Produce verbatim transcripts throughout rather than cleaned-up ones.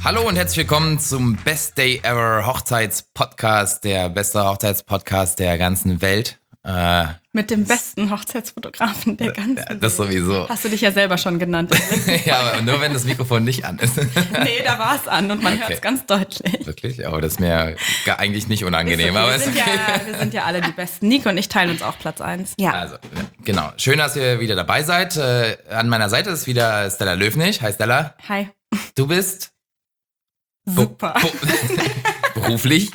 Hallo und herzlich willkommen zum Best Day Ever Hochzeitspodcast, der beste Hochzeitspodcast der ganzen Welt. Äh, Mit dem besten Hochzeitsfotografen der ganzen ja, Welt. Das sowieso. Hast du dich ja selber schon genannt. Ja, aber nur wenn das Mikrofon nicht an ist. Nee, da war es an und man Okay. hört es ganz deutlich. Wirklich? Aber das ist mir gar eigentlich nicht unangenehm. Okay, aber wir, ist sind okay. ja, wir sind ja alle die Besten. Nico und ich teilen uns auch Platz eins. Ja. Also, genau. Schön, dass ihr wieder dabei seid. Äh, an meiner Seite ist wieder Stella Löwnig. Hi Stella. Hi. Du bist? Super. Bo- bo- beruflich?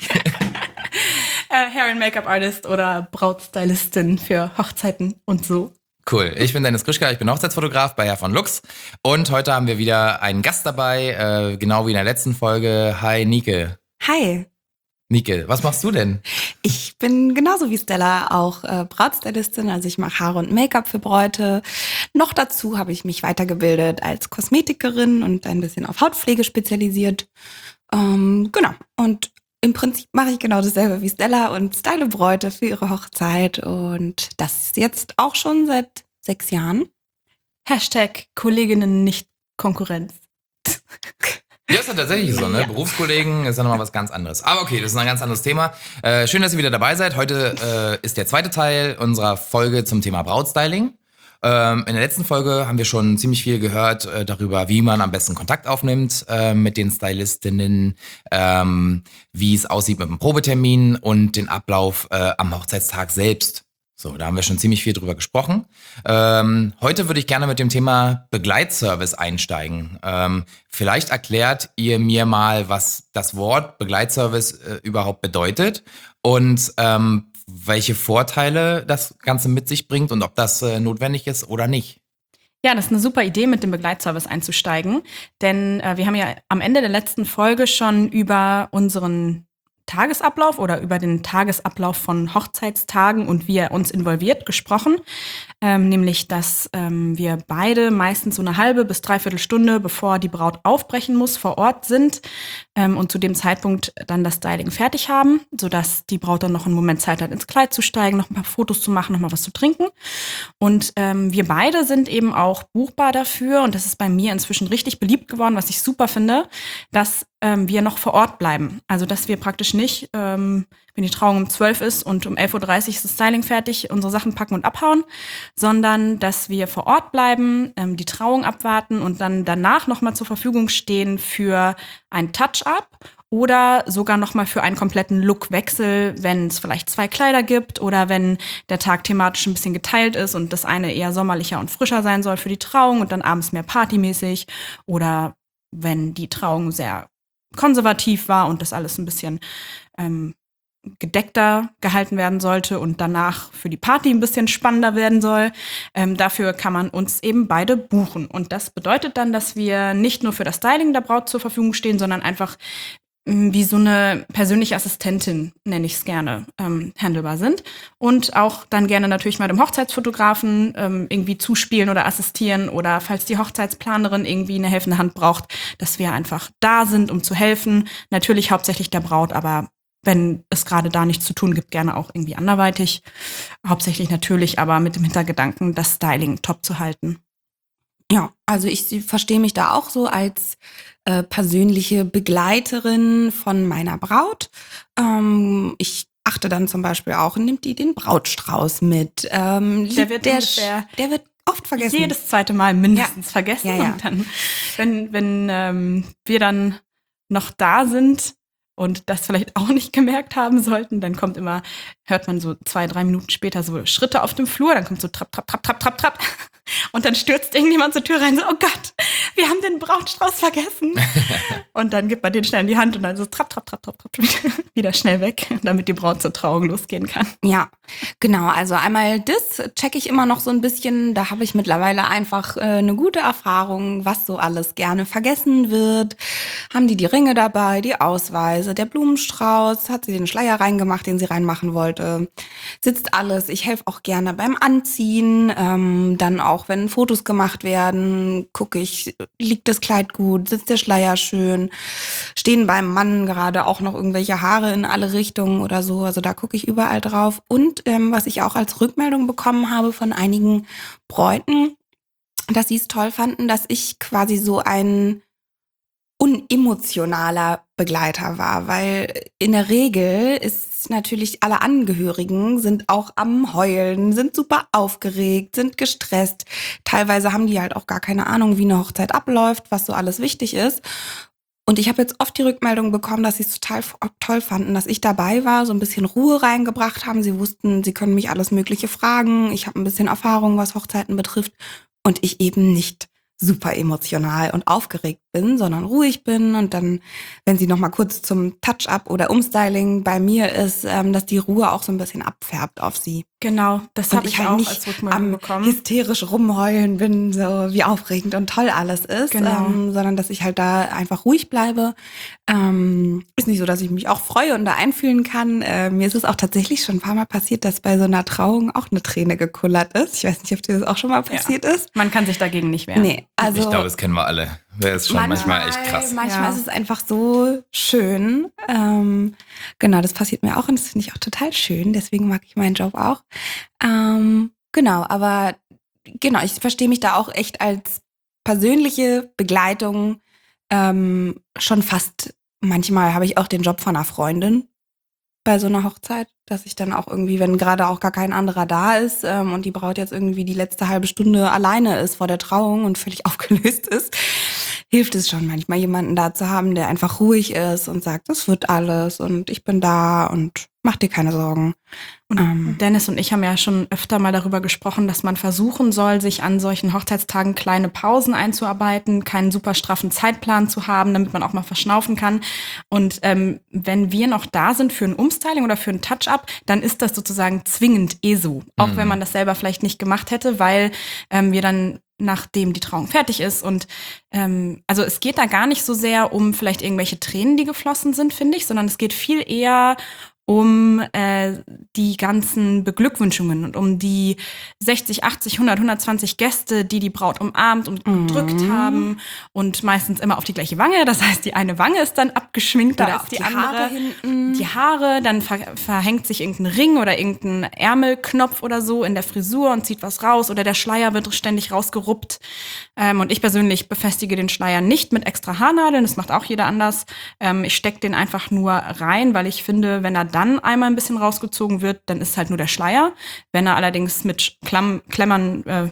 Hair- and Make-up-Artist oder Brautstylistin für Hochzeiten und so. Cool. Ich bin Dennis Krischka, ich bin Hochzeitsfotograf bei Herr von Lux. Und heute haben wir wieder einen Gast dabei, äh, genau wie in der letzten Folge. Hi, Nike. Hi. Nike, was machst du denn? Ich bin genauso wie Stella auch äh, Brautstylistin, also ich mache Haare und Make-up für Bräute. Noch dazu habe ich mich weitergebildet als Kosmetikerin und ein bisschen auf Hautpflege spezialisiert. Ähm, genau. Und im Prinzip mache ich genau dasselbe wie Stella und style Bräute für ihre Hochzeit und das jetzt auch schon seit sechs Jahren. Hashtag Kolleginnen nicht Konkurrenz. Ja, ist ja tatsächlich so, ne? Ja. Berufskollegen ist ja nochmal was ganz anderes. Aber okay, das ist ein ganz anderes Thema. Äh, schön, dass ihr wieder dabei seid. Heute äh, ist der zweite Teil unserer Folge zum Thema Brautstyling. Ähm, in der letzten Folge haben wir schon ziemlich viel gehört äh, darüber, wie man am besten Kontakt aufnimmt äh, mit den Stylistinnen, ähm, wie es aussieht mit dem Probetermin und den Ablauf äh, am Hochzeitstag selbst. So, da haben wir schon ziemlich viel drüber gesprochen. Ähm, heute würde ich gerne mit dem Thema Begleitservice einsteigen. Ähm, vielleicht erklärt ihr mir mal, was das Wort Begleitservice äh, überhaupt bedeutet und ähm, welche Vorteile das Ganze mit sich bringt und ob das äh, notwendig ist oder nicht. Ja, das ist eine super Idee, mit dem Begleitservice einzusteigen. Denn äh, wir haben ja am Ende der letzten Folge schon über unseren Tagesablauf oder über den Tagesablauf von Hochzeitstagen und wie er uns involviert gesprochen. Ähm, nämlich, dass ähm, wir beide meistens so eine halbe bis dreiviertel Stunde, bevor die Braut aufbrechen muss, vor Ort sind ähm, und zu dem Zeitpunkt dann das Styling fertig haben, sodass die Braut dann noch einen Moment Zeit hat, ins Kleid zu steigen, noch ein paar Fotos zu machen, noch mal was zu trinken. Und ähm, wir beide sind eben auch buchbar dafür und das ist bei mir inzwischen richtig beliebt geworden, was ich super finde, dass ähm, wir noch vor Ort bleiben. Also, dass wir praktisch nicht, ähm, wenn die Trauung um zwölf ist und um elf Uhr dreißig ist das Styling fertig, unsere Sachen packen und abhauen, sondern dass wir vor Ort bleiben, ähm, die Trauung abwarten und dann danach nochmal zur Verfügung stehen für ein Touch-up oder sogar nochmal für einen kompletten Lookwechsel, wenn es vielleicht zwei Kleider gibt oder wenn der Tag thematisch ein bisschen geteilt ist und das eine eher sommerlicher und frischer sein soll für die Trauung und dann abends mehr partymäßig oder wenn die Trauung sehr konservativ war und das alles ein bisschen ähm, gedeckter gehalten werden sollte und danach für die Party ein bisschen spannender werden soll. Ähm, dafür kann man uns eben beide buchen. Und das bedeutet dann, dass wir nicht nur für das Styling der Braut zur Verfügung stehen, sondern einfach ähm, wie so eine persönliche Assistentin, nenne ich es gerne, ähm, handelbar sind. Und auch dann gerne natürlich mal dem Hochzeitsfotografen ähm, irgendwie zuspielen oder assistieren oder falls die Hochzeitsplanerin irgendwie eine helfende Hand braucht, dass wir einfach da sind, um zu helfen. Natürlich hauptsächlich der Braut, aber wenn es gerade da nichts zu tun gibt, gerne auch irgendwie anderweitig. Hauptsächlich natürlich, aber mit dem Hintergedanken, das Styling top zu halten. Ja, also ich verstehe mich da auch so als äh, persönliche Begleiterin von meiner Braut. Ähm, ich achte dann zum Beispiel auch, nimmt die den Brautstrauß mit. Ähm, der wird der, ungefähr der wird oft vergessen. Jedes zweite Mal mindestens ja. vergessen. Ja, ja. Und dann, wenn, wenn ähm, wir dann noch da sind, und das vielleicht auch nicht gemerkt haben sollten, dann kommt immer, hört man so zwei, drei Minuten später so Schritte auf dem Flur, dann kommt so trapp, trapp, trapp, trapp, trapp, trapp und dann stürzt irgendjemand zur Tür rein, so, oh Gott, wir haben den Brautstrauß vergessen. Und dann gibt man den schnell in die Hand und dann so trapp, trapp, trapp, trapp, trapp, wieder schnell weg, damit die Braut zur Trauung losgehen kann. Ja, genau, also einmal das checke ich immer noch so ein bisschen, da habe ich mittlerweile einfach äh, eine gute Erfahrung, was so alles gerne vergessen wird. Haben die die Ringe dabei, die Ausweise, der Blumenstrauß, hat sie den Schleier reingemacht, den sie reinmachen wollte, sitzt alles. Ich helfe auch gerne beim Anziehen, ähm, dann auch, wenn Fotos gemacht werden, gucke ich, liegt das Kleid gut, sitzt der Schleier schön, stehen beim Mann gerade auch noch irgendwelche Haare in alle Richtungen oder so, also da gucke ich überall drauf. Und ähm, was ich auch als Rückmeldung bekommen habe von einigen Bräuten, dass sie es toll fanden, dass ich quasi so ein unemotionaler Begleiter war, weil in der Regel ist natürlich alle Angehörigen sind auch am Heulen, sind super aufgeregt, sind gestresst. Teilweise haben die halt auch gar keine Ahnung, wie eine Hochzeit abläuft, was so alles wichtig ist. Und ich habe jetzt oft die Rückmeldung bekommen, dass sie es total toll fanden, dass ich dabei war, so ein bisschen Ruhe reingebracht haben. Sie wussten, sie können mich alles Mögliche fragen. Ich habe ein bisschen Erfahrung, was Hochzeiten betrifft. Und ich eben nicht super emotional und aufgeregt bin, sondern ruhig bin und dann, wenn sie noch mal kurz zum Touch-up oder Umstyling bei mir ist, ähm, dass die Ruhe auch so ein bisschen abfärbt auf sie. Genau, das Und habe ich halt auch nicht als Rückmeldung am bekommen. hysterisch rumheulen bin, so wie aufregend und toll alles ist, Genau. ähm, sondern dass ich halt da einfach ruhig bleibe. Ähm, ist nicht so, dass ich mich auch freue und da einfühlen kann. Äh, mir ist es auch tatsächlich schon ein paar Mal passiert, dass bei so einer Trauung auch eine Träne gekullert ist. Ich weiß nicht, ob dir das auch schon mal passiert ja. ist. Man kann sich dagegen nicht wehren. Nee, also ich glaube, das kennen wir alle. Das ist schon manchmal, echt krass. Manchmal Ja. ist es einfach so schön. Ähm, genau, das passiert mir auch und das finde ich auch total schön. Deswegen mag ich meinen Job auch. Ähm, genau, aber genau, ich verstehe mich da auch echt als persönliche Begleitung. Ähm, schon fast, manchmal habe ich auch den Job von einer Freundin bei so einer Hochzeit, dass ich dann auch irgendwie, wenn gerade auch gar kein anderer da ist ähm, und die Braut jetzt irgendwie die letzte halbe Stunde alleine ist vor der Trauung und völlig aufgelöst ist, hilft es schon manchmal, jemanden da zu haben, der einfach ruhig ist und sagt, das wird alles und ich bin da und mach dir keine Sorgen. Und Ähm, Dennis und ich haben ja schon öfter mal darüber gesprochen, dass man versuchen soll, sich an solchen Hochzeitstagen kleine Pausen einzuarbeiten, keinen super straffen Zeitplan zu haben, damit man auch mal verschnaufen kann. Und ähm, wenn wir noch da sind für ein Umstyling oder für ein Touch-up, dann ist das sozusagen zwingend eh so. Auch Mhm. wenn man das selber vielleicht nicht gemacht hätte, weil ähm, wir dann nachdem die Trauung fertig ist. Und ähm, also es geht da gar nicht so sehr um vielleicht irgendwelche Tränen, die geflossen sind, finde ich, sondern es geht viel eher um äh, die ganzen Beglückwünschungen und um die sechzig, achtzig, hundert, hundertzwanzig Gäste, die die Braut umarmt und Mhm. gedrückt haben und meistens immer auf die gleiche Wange. Das heißt, die eine Wange ist dann abgeschminkt oder Oder auf die, die andere. Haare hinten. Die Haare, dann ver verhängt sich irgendein Ring oder irgendein Ärmelknopf oder so in der Frisur und zieht was raus oder der Schleier wird ständig rausgeruppt. Ähm, und ich persönlich befestige den Schleier nicht mit extra Haarnadeln, das macht auch jeder anders. Ähm, ich stecke den einfach nur rein, weil ich finde, wenn er dann einmal ein bisschen rausgezogen wird, dann ist halt nur der Schleier. Wenn er allerdings mit Klamm Klemmern, äh,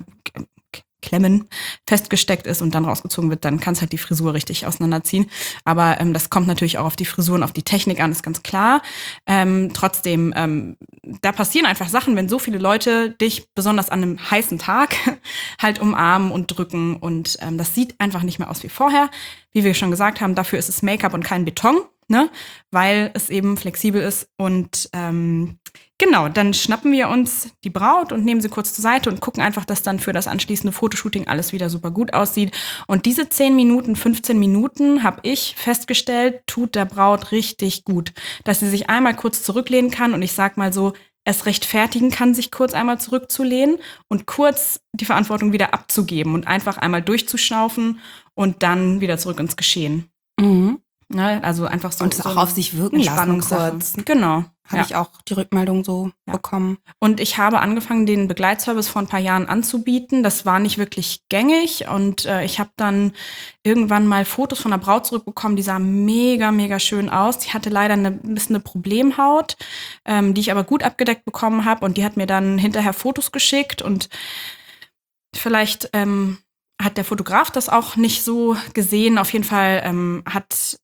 Klemmen festgesteckt ist und dann rausgezogen wird, dann kann es halt die Frisur richtig auseinanderziehen. Aber ähm, das kommt natürlich auch auf die Frisur und auf die Technik an, ist ganz klar. Ähm, trotzdem, ähm, da passieren einfach Sachen, wenn so viele Leute dich besonders an einem heißen Tag halt umarmen und drücken und ähm, das sieht einfach nicht mehr aus wie vorher. Wie wir schon gesagt haben, dafür ist es Make-up und kein Beton, ne? Weil es eben flexibel ist und ähm, genau, dann schnappen wir uns die Braut und nehmen sie kurz zur Seite und gucken einfach, dass dann für das anschließende Fotoshooting alles wieder super gut aussieht. Und diese zehn Minuten, fünfzehn Minuten, habe ich festgestellt, tut der Braut richtig gut. Dass sie sich einmal kurz zurücklehnen kann und ich sag mal so, es rechtfertigen kann, sich kurz einmal zurückzulehnen und kurz die Verantwortung wieder abzugeben und einfach einmal durchzuschnaufen und dann wieder zurück ins Geschehen. Mhm. Ne? Also einfach so. Und es so auch auf sich wirken lassen Entspannungssache. kurz. Genau. Habe Ja. ich auch die Rückmeldung so Ja. bekommen. Und ich habe angefangen, den Begleitservice vor ein paar Jahren anzubieten. Das war nicht wirklich gängig. Und äh, ich habe dann irgendwann mal Fotos von einer Braut zurückbekommen, die sah mega, mega schön aus. Die hatte leider eine, ein bisschen eine Problemhaut, ähm, die ich aber gut abgedeckt bekommen habe. Und die hat mir dann hinterher Fotos geschickt. Und vielleicht ähm, hat der Fotograf das auch nicht so gesehen. Auf jeden Fall ähm, hat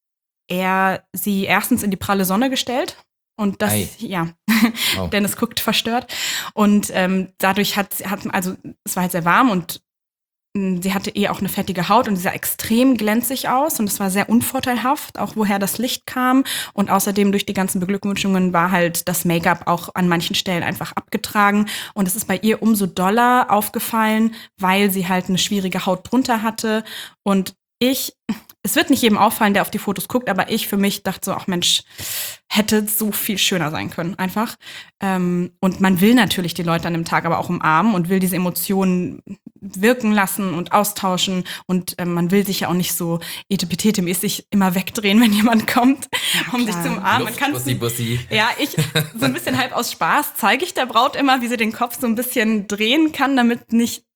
er sie erstens in die pralle Sonne gestellt. Und das, Ei. ja, Oh. Dennis guckt verstört. Und ähm, dadurch hat, hat, also es war halt sehr warm und mh, sie hatte eh auch eine fettige Haut und sie sah extrem glänzig aus und es war sehr unvorteilhaft, auch woher das Licht kam. Und außerdem durch die ganzen Beglückwünschungen war halt das Make-up auch an manchen Stellen einfach abgetragen. Und es ist bei ihr umso doller aufgefallen, weil sie halt eine schwierige Haut drunter hatte. Und ich, es wird nicht jedem auffallen, der auf die Fotos guckt, aber ich für mich dachte so, ach Mensch, hätte so viel schöner sein können, einfach. Ähm, und man will natürlich die Leute an dem Tag aber auch umarmen und will diese Emotionen wirken lassen und austauschen. Und ähm, man will sich ja auch nicht so etepetete-mäßig immer wegdrehen, wenn jemand kommt, um klar. dich zu umarmen. Man Luft, kann's Bussi, nicht- Bussi. ja, ich, so ein bisschen halb aus Spaß, zeige ich der Braut immer, wie sie den Kopf so ein bisschen drehen kann, damit nicht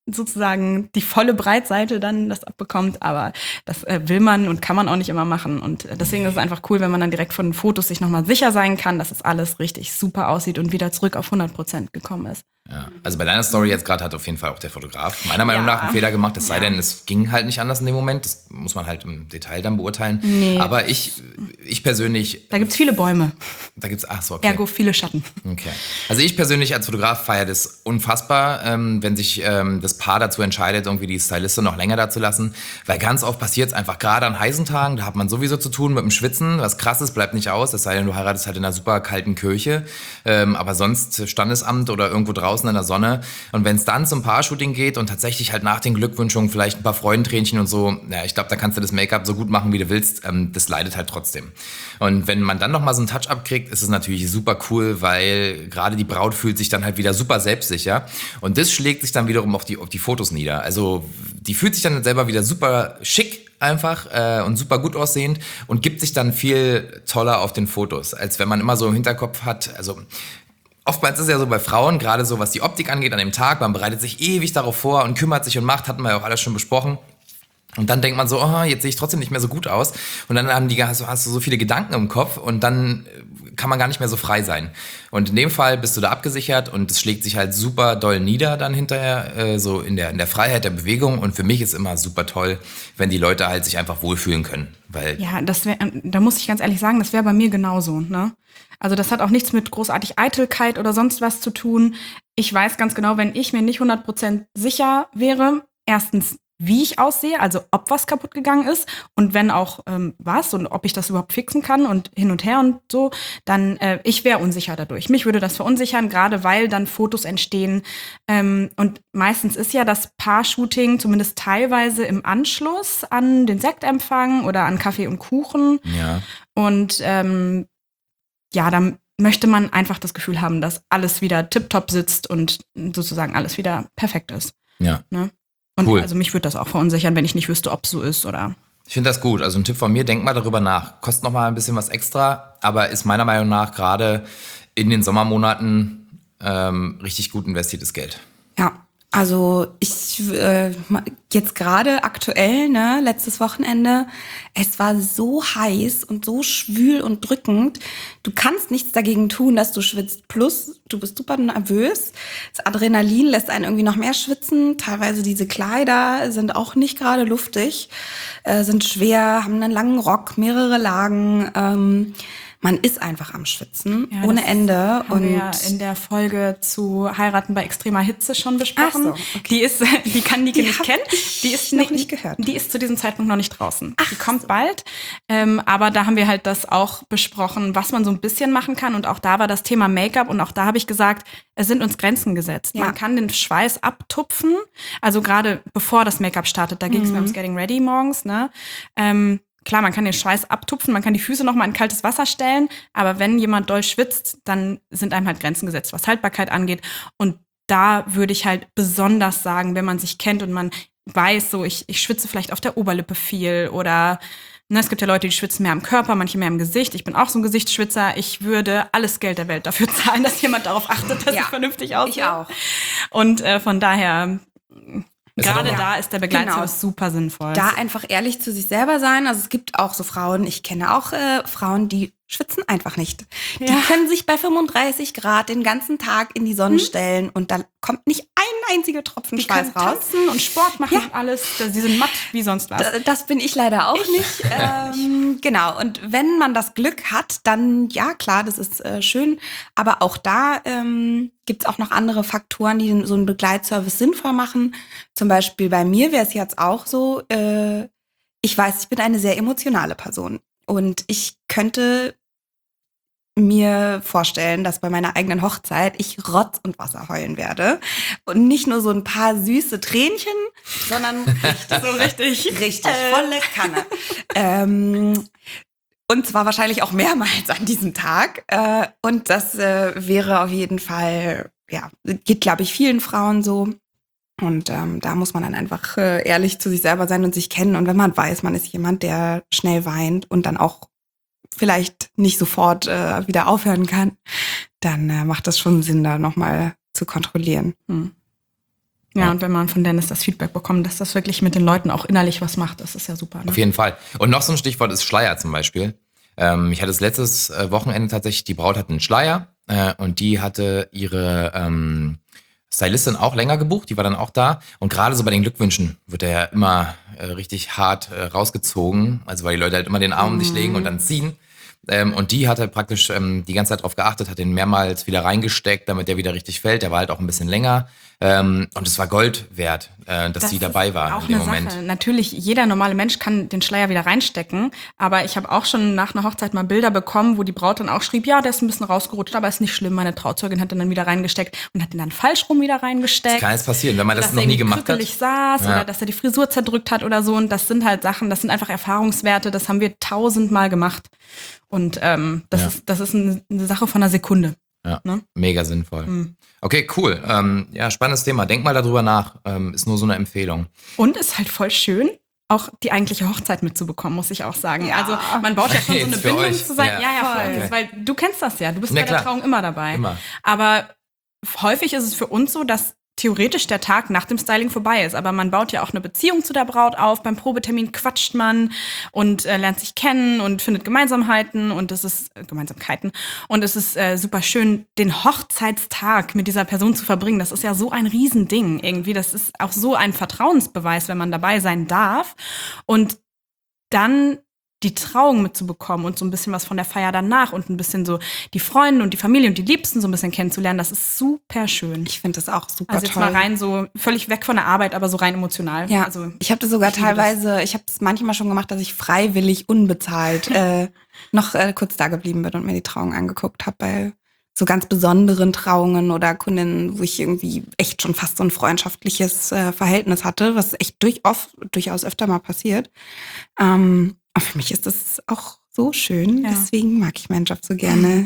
sozusagen die volle Breitseite dann das abbekommt, aber das äh, will man und kann man auch nicht immer machen und deswegen ist es einfach cool, wenn man dann direkt von den Fotos sich nochmal sicher sein kann, dass es alles richtig super aussieht und wieder zurück auf hundert Prozent gekommen ist. Ja, also bei deiner Story jetzt gerade hat auf jeden Fall auch der Fotograf meiner Meinung Ja. nach einen Fehler gemacht, es sei Ja. denn, es ging halt nicht anders in dem Moment, das muss man halt im Detail dann beurteilen, Nee. aber ich, ich persönlich, Da gibt's viele Bäume, da gibt's, ach so, okay. ergo viele Schatten. Okay. Also ich persönlich als Fotograf feiere das unfassbar, ähm, wenn sich ähm, das Paar dazu entscheidet, irgendwie die Stylistin noch länger da zu lassen, weil ganz oft passiert es einfach gerade an heißen Tagen, da hat man sowieso zu tun mit dem Schwitzen, was krasses bleibt nicht aus, es sei denn, du heiratest halt in einer super kalten Kirche, ähm, aber sonst Standesamt oder irgendwo draußen in der Sonne und wenn es dann zum Paar-Shooting geht und tatsächlich halt nach den Glückwünschungen vielleicht ein paar Freudentränchen und so, ja, ich glaube, da kannst du das Make-up so gut machen, wie du willst, ähm, das leidet halt trotzdem. Und wenn man dann nochmal so einen Touch-up kriegt, ist es natürlich super cool, weil gerade die Braut fühlt sich dann halt wieder super selbstsicher und das schlägt sich dann wiederum auf die, auf die Fotos nieder. Also die fühlt sich dann selber wieder super schick einfach äh, und super gut aussehend und gibt sich dann viel toller auf den Fotos, als wenn man immer so im Hinterkopf hat, also oftmals ist es ja so bei Frauen, gerade so was die Optik angeht an dem Tag, man bereitet sich ewig darauf vor und kümmert sich und macht, hatten wir ja auch alles schon besprochen. Und dann denkt man so, oh, jetzt sehe ich trotzdem nicht mehr so gut aus. Und dann haben die, hast, du, hast du so viele Gedanken im Kopf und dann kann man gar nicht mehr so frei sein. Und in dem Fall bist du da abgesichert und es schlägt sich halt super doll nieder dann hinterher, äh, so in der, in der Freiheit der Bewegung. Und für mich ist immer super toll, wenn die Leute halt sich einfach wohlfühlen können. Weil Ja, das wär, da muss ich ganz ehrlich sagen, das wäre bei mir genauso, ne? Also das hat auch nichts mit großartig Eitelkeit oder sonst was zu tun. Ich weiß ganz genau, wenn ich mir nicht hundert Prozent sicher wäre, erstens, wie ich aussehe, also ob was kaputt gegangen ist und wenn auch ähm, was und ob ich das überhaupt fixen kann und hin und her und so, dann äh, ich wäre unsicher dadurch. Mich würde das verunsichern, gerade weil dann Fotos entstehen. Ähm, und meistens ist ja das Paar-Shooting zumindest teilweise im Anschluss an den Sektempfang oder an Kaffee und Kuchen. ja, Und ähm, ja, dann möchte man einfach das Gefühl haben, dass alles wieder tipptopp sitzt und sozusagen alles wieder perfekt ist. ja. Ne? Und Cool. also mich würde das auch verunsichern, wenn ich nicht wüsste, ob es so ist oder. Ich finde das gut. Also ein Tipp von mir, denk mal darüber nach. Kostet noch mal ein bisschen was extra, aber ist meiner Meinung nach gerade in den Sommermonaten ähm, richtig gut investiertes Geld. Ja, also ich äh, jetzt gerade aktuell, ne, letztes Wochenende, es war so heiß und so schwül und drückend. Du kannst nichts dagegen tun, dass du schwitzt. Plus, du bist super nervös. Das Adrenalin lässt einen irgendwie noch mehr schwitzen. Teilweise diese Kleider sind auch nicht gerade luftig, äh, sind schwer, haben einen langen Rock, mehrere Lagen. Ähm, man ist einfach am Schwitzen, Ja, ohne das Ende. Haben Und wir ja in der Folge zu Heiraten bei extremer Hitze schon besprochen. Ach so, okay. Die ist, die kann die, Die nicht hab kennen. ich Die ist noch nicht gehört. Die ist zu diesem Zeitpunkt noch nicht draußen. die kommt bald. Ähm, aber da haben wir halt das auch besprochen, was man so ein bisschen machen kann. Und auch da war das Thema Make-up. Und auch da habe ich gesagt, es sind uns Grenzen gesetzt. Ja. Man kann den Schweiß abtupfen. Also gerade bevor das Make-up startet, da ging es Mhm. mir ums Getting Ready morgens, ne? Ähm, Klar, man kann den Schweiß abtupfen, man kann die Füße noch mal in kaltes Wasser stellen, aber wenn jemand doll schwitzt, dann sind einem halt Grenzen gesetzt, was Haltbarkeit angeht. Und da würde ich halt besonders sagen, wenn man sich kennt und man weiß, so ich, ich schwitze vielleicht auf der Oberlippe viel oder ne, es gibt ja Leute, die schwitzen mehr am Körper, manche mehr im Gesicht. Ich bin auch so ein Gesichtsschwitzer. Ich würde alles Geld der Welt dafür zahlen, dass jemand darauf achtet, dass Ja, ich vernünftig aussehe. ich auch. Und äh, von daher, Ist ja gerade doch- da ist der Begleitservice Genau. super sinnvoll. Da einfach ehrlich zu sich selber sein. Also es gibt auch so Frauen, ich kenne auch äh, Frauen, die schwitzen einfach nicht. Die Ja. können sich bei fünfunddreißig Grad den ganzen Tag in die Sonne stellen und da kommt nicht ein einziger Tropfen Die Schweiß können raus. tanzen und Sport machen Ja. und alles. Sie sind matt wie sonst was. D- Das bin ich leider auch nicht. Ähm, genau. Und wenn man das Glück hat, dann ja klar, das ist äh, schön. Aber auch da ähm, gibt es auch noch andere Faktoren, die den- so einen Begleitservice sinnvoll machen. Zum Beispiel bei mir wäre es jetzt auch so, äh, ich weiß, ich bin eine sehr emotionale Person. Und ich könnte mir vorstellen, dass bei meiner eigenen Hochzeit ich Rotz und Wasser heulen werde. Und nicht nur so ein paar süße Tränchen, sondern richtig, so richtig, richtig, volle Kanne. ähm, und zwar wahrscheinlich auch mehrmals an diesem Tag. Äh, und das äh, wäre auf jeden Fall, ja, geht, glaube ich, vielen Frauen so. Und ähm, da muss man dann einfach äh, ehrlich zu sich selber sein und sich kennen. Und wenn man weiß, man ist jemand, der schnell weint und dann auch vielleicht nicht sofort äh, wieder aufhören kann, dann äh, macht das schon Sinn, da nochmal zu kontrollieren. Hm. Ja, und wenn man von Dennis das Feedback bekommt, dass das wirklich mit den Leuten auch innerlich was macht, das ist ja super. Ne? Auf jeden Fall. Und noch so ein Stichwort ist Schleier zum Beispiel. Ähm, ich hatte das letztes äh, Wochenende tatsächlich, die Braut hatte einen Schleier äh, und die hatte ihre ähm, Stylistin auch länger gebucht, die war dann auch da. Und gerade so bei den Glückwünschen wird er ja immer äh, richtig hart äh, rausgezogen, also weil die Leute halt immer den Arm um dich legen und dann ziehen. Ähm, und die hat halt praktisch ähm, die ganze Zeit drauf geachtet, hat den mehrmals wieder reingesteckt, damit der wieder richtig fällt. Der war halt auch ein bisschen länger. Ähm, und es war Gold wert, äh, dass Das sie ist dabei war auch in dem eine Moment. Sache. Natürlich, jeder normale Mensch kann den Schleier wieder reinstecken. Aber ich habe auch schon nach einer Hochzeit mal Bilder bekommen, wo die Braut dann auch schrieb, ja, der ist ein bisschen rausgerutscht, aber ist nicht schlimm. Meine Trauzeugin hat den dann wieder reingesteckt und hat den dann falsch rum wieder reingesteckt. Das kann jetzt passieren, wenn man das dass noch er nie irgendwie gemacht hat. krückelig saß Ja. oder dass er die Frisur zerdrückt hat oder so. Und das sind halt Sachen, das sind einfach Erfahrungswerte, das haben wir tausendmal gemacht. Und ähm, das, Ja. ist, das ist eine, eine Sache von einer Sekunde. Ja, Ne? mega sinnvoll. Mhm. Okay, cool. Ähm, ja, spannendes Thema. Denk mal darüber nach. Ähm, ist nur so eine Empfehlung. Und ist halt voll schön, auch die eigentliche Hochzeit mitzubekommen, muss ich auch sagen. Ja. Also man baut ja schon so Jetzt eine für Bindung euch. zusammen. Ja. Ja, ja, Voll. voll. Okay. Weil du kennst das ja. Du bist Na bei der klar. Trauung immer dabei. Immer. Aber häufig ist es für uns so, dass theoretisch der Tag nach dem Styling vorbei ist. Aber man baut ja auch eine Beziehung zu der Braut auf. Beim Probetermin quatscht man und äh, lernt sich kennen und findet Gemeinsamheiten und es ist äh, Gemeinsamkeiten. Und es ist äh, super schön, den Hochzeitstag mit dieser Person zu verbringen. Das ist ja so ein Riesending irgendwie. Das ist auch so ein Vertrauensbeweis, wenn man dabei sein darf. Und dann die Trauung mitzubekommen und so ein bisschen was von der Feier danach und ein bisschen so die Freunde und die Familie und die Liebsten so ein bisschen kennenzulernen, das ist super schön. Ich finde das auch super Also jetzt toll. mal rein so, völlig weg von der Arbeit, aber so rein emotional. Ja, Also, ich habe das sogar ich liebe das. teilweise, ich habe es manchmal schon gemacht, dass ich freiwillig unbezahlt äh, noch äh, kurz da geblieben bin und mir die Trauung angeguckt habe bei so ganz besonderen Trauungen oder Kundinnen, wo ich irgendwie echt schon fast so ein freundschaftliches äh, Verhältnis hatte, was echt durchaus, durchaus öfter mal passiert. Ähm, aber für mich ist das auch so schön, Ja. deswegen mag ich meinen Job so gerne.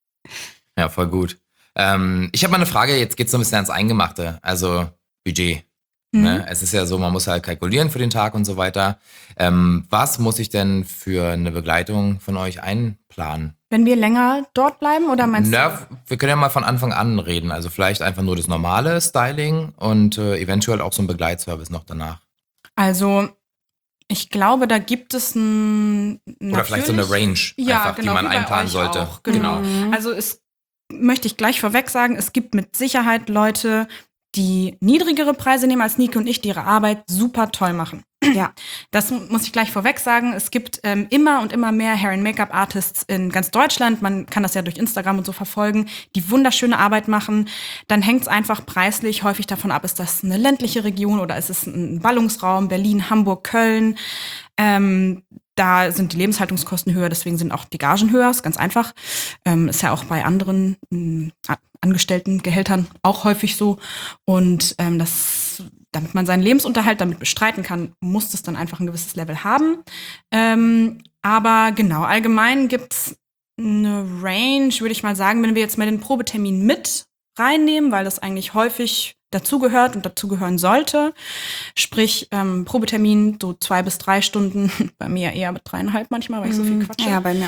Ja, voll gut. Ähm, ich habe mal eine Frage, jetzt geht's so ein bisschen ans Eingemachte, also Budget. Mhm. Ne? Es ist ja so, man muss halt kalkulieren für den Tag und so weiter. Ähm, was muss ich denn für eine Begleitung von euch einplanen? wenn wir länger dort bleiben oder meinst Na, wir können ja mal von Anfang an reden. Also vielleicht einfach nur das normale Styling und äh, eventuell auch so ein Begleitservice noch danach. du? Also ich glaube, da gibt es ein Oder vielleicht so eine Range, Ja, einfach, genau, die man wie bei einplanen euch sollte. auch, genau. Mhm. Also es möchte ich gleich vorweg sagen, es gibt mit Sicherheit Leute, die niedrigere Preise nehmen als Nike und ich, die ihre Arbeit super toll machen. Ja. Das muss ich gleich vorweg sagen. Es gibt ähm, immer und immer mehr Hair- and Make-up-Artists in ganz Deutschland. Man kann das ja durch Instagram und so verfolgen, die wunderschöne Arbeit machen. Dann hängt es einfach preislich häufig davon ab, ist das eine ländliche Region oder ist es ein Ballungsraum, Berlin, Hamburg, Köln. Ähm, da sind die Lebenshaltungskosten höher, deswegen sind auch die Gagen höher, ist ganz einfach. Ähm, ist ja auch bei anderen mh, Angestelltengehältern auch häufig so. Und ähm, das, damit man seinen Lebensunterhalt damit bestreiten kann, muss es dann einfach ein gewisses Level haben. Ähm, aber genau, allgemein gibt's eine Range, würde ich mal sagen, wenn wir jetzt mal den Probetermin mit reinnehmen, weil das eigentlich häufig dazugehört und dazugehören sollte. Sprich, ähm, Probetermin so zwei bis drei Stunden, bei mir eher mit dreieinhalb manchmal, weil ich so viel quatsche. Ja, bei mir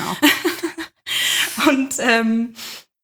auch. Und ähm,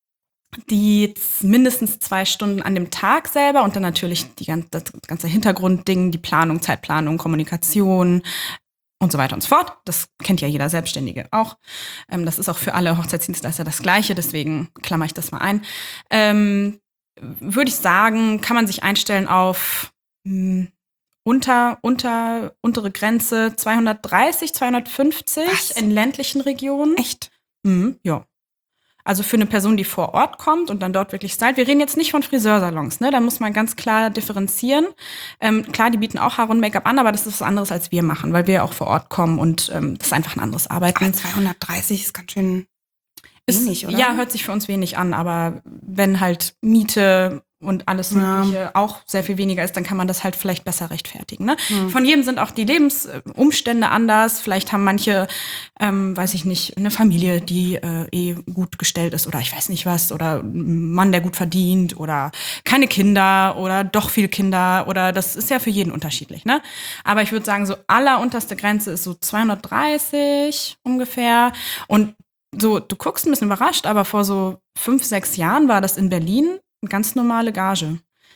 die z- mindestens zwei Stunden an dem Tag selber und dann natürlich die ganze, das ganze Hintergrundding, die Planung, Zeitplanung, Kommunikation und so weiter und so fort. Das kennt ja jeder Selbstständige auch. Ähm, das ist auch für alle Hochzeitsdienstleister das Gleiche, deswegen klammer ich das mal ein. Ähm, würde ich sagen, kann man sich einstellen auf mh, unter, unter, untere Grenze zweihundertdreißig, zweihundertfünfzig Was? in ländlichen Regionen. Echt? Mhm, ja. Also für eine Person, die vor Ort kommt und dann dort wirklich stylt. Wir reden jetzt nicht von Friseursalons, ne? Da muss man ganz klar differenzieren. Ähm, klar, die bieten auch Haare und Make-up an, aber das ist was anderes, als wir machen, weil wir auch vor Ort kommen und ähm, das ist einfach ein anderes Arbeiten. Aber zweihundertdreißig ist ganz schön Ist, wenig, oder? Ja, hört sich für uns wenig an, aber wenn halt Miete und alles Ja. Mögliche auch sehr viel weniger ist, dann kann man das halt vielleicht besser rechtfertigen. Ne? Hm. Von jedem sind auch die Lebensumstände anders. Vielleicht haben manche, ähm, weiß ich nicht, eine Familie, die äh, eh gut gestellt ist oder ich weiß nicht was oder ein Mann, der gut verdient oder keine Kinder oder doch viele Kinder oder das ist ja für jeden unterschiedlich. Ne? Aber ich würde sagen, so allerunterste Grenze ist so zweihundertdreißig ungefähr und so, du guckst ein bisschen überrascht, aber vor so fünf, sechs Jahren war das in Berlin eine ganz normale Gage.